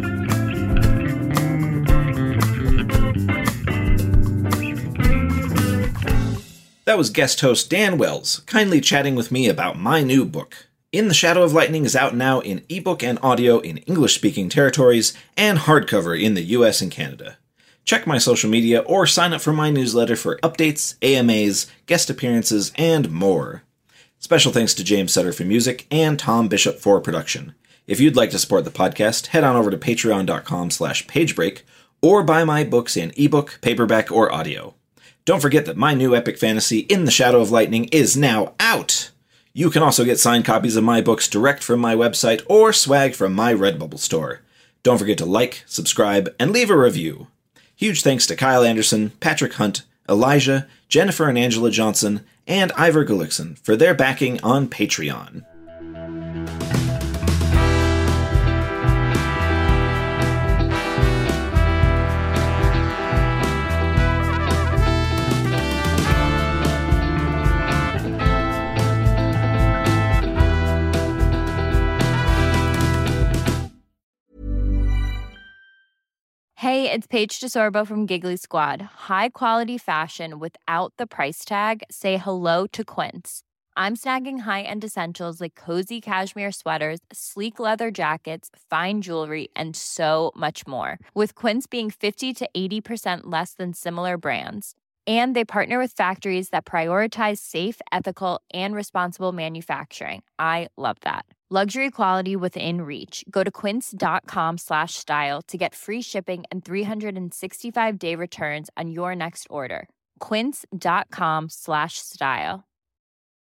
That was guest host Dan Wells, kindly chatting with me about my new book. In the Shadow of Lightning is out now in ebook and audio in English-speaking territories and hardcover in the U S and Canada. Check my social media or sign up for my newsletter for updates, A M As, guest appearances, and more. Special thanks to James Sutter for music and Tom Bishop for production. If you'd like to support the podcast, head on over to patreon.com slash pagebreak or buy my books in ebook, paperback, or audio. Don't forget that my new epic fantasy, In the Shadow of Lightning, is now out! You can also get signed copies of my books direct from my website or swag from my Redbubble store. Don't forget to like, subscribe, and leave a review. Huge thanks to Kyle Anderson, Patrick Hunt, Elijah, Jennifer and Angela Johnson, and Ivor Gullickson for their backing on Patreon. Hey, it's Paige DeSorbo from Giggly Squad. High quality fashion without the price tag. Say hello to Quince. I'm snagging high-end essentials like cozy cashmere sweaters, sleek leather jackets, fine jewelry, and so much more. With Quince being fifty to eighty percent less than similar brands. And they partner with factories that prioritize safe, ethical, and responsible manufacturing. I love that. Luxury quality within reach. Go to quince.com slash style to get free shipping and three sixty-five day returns on your next order. Quince.com slash style.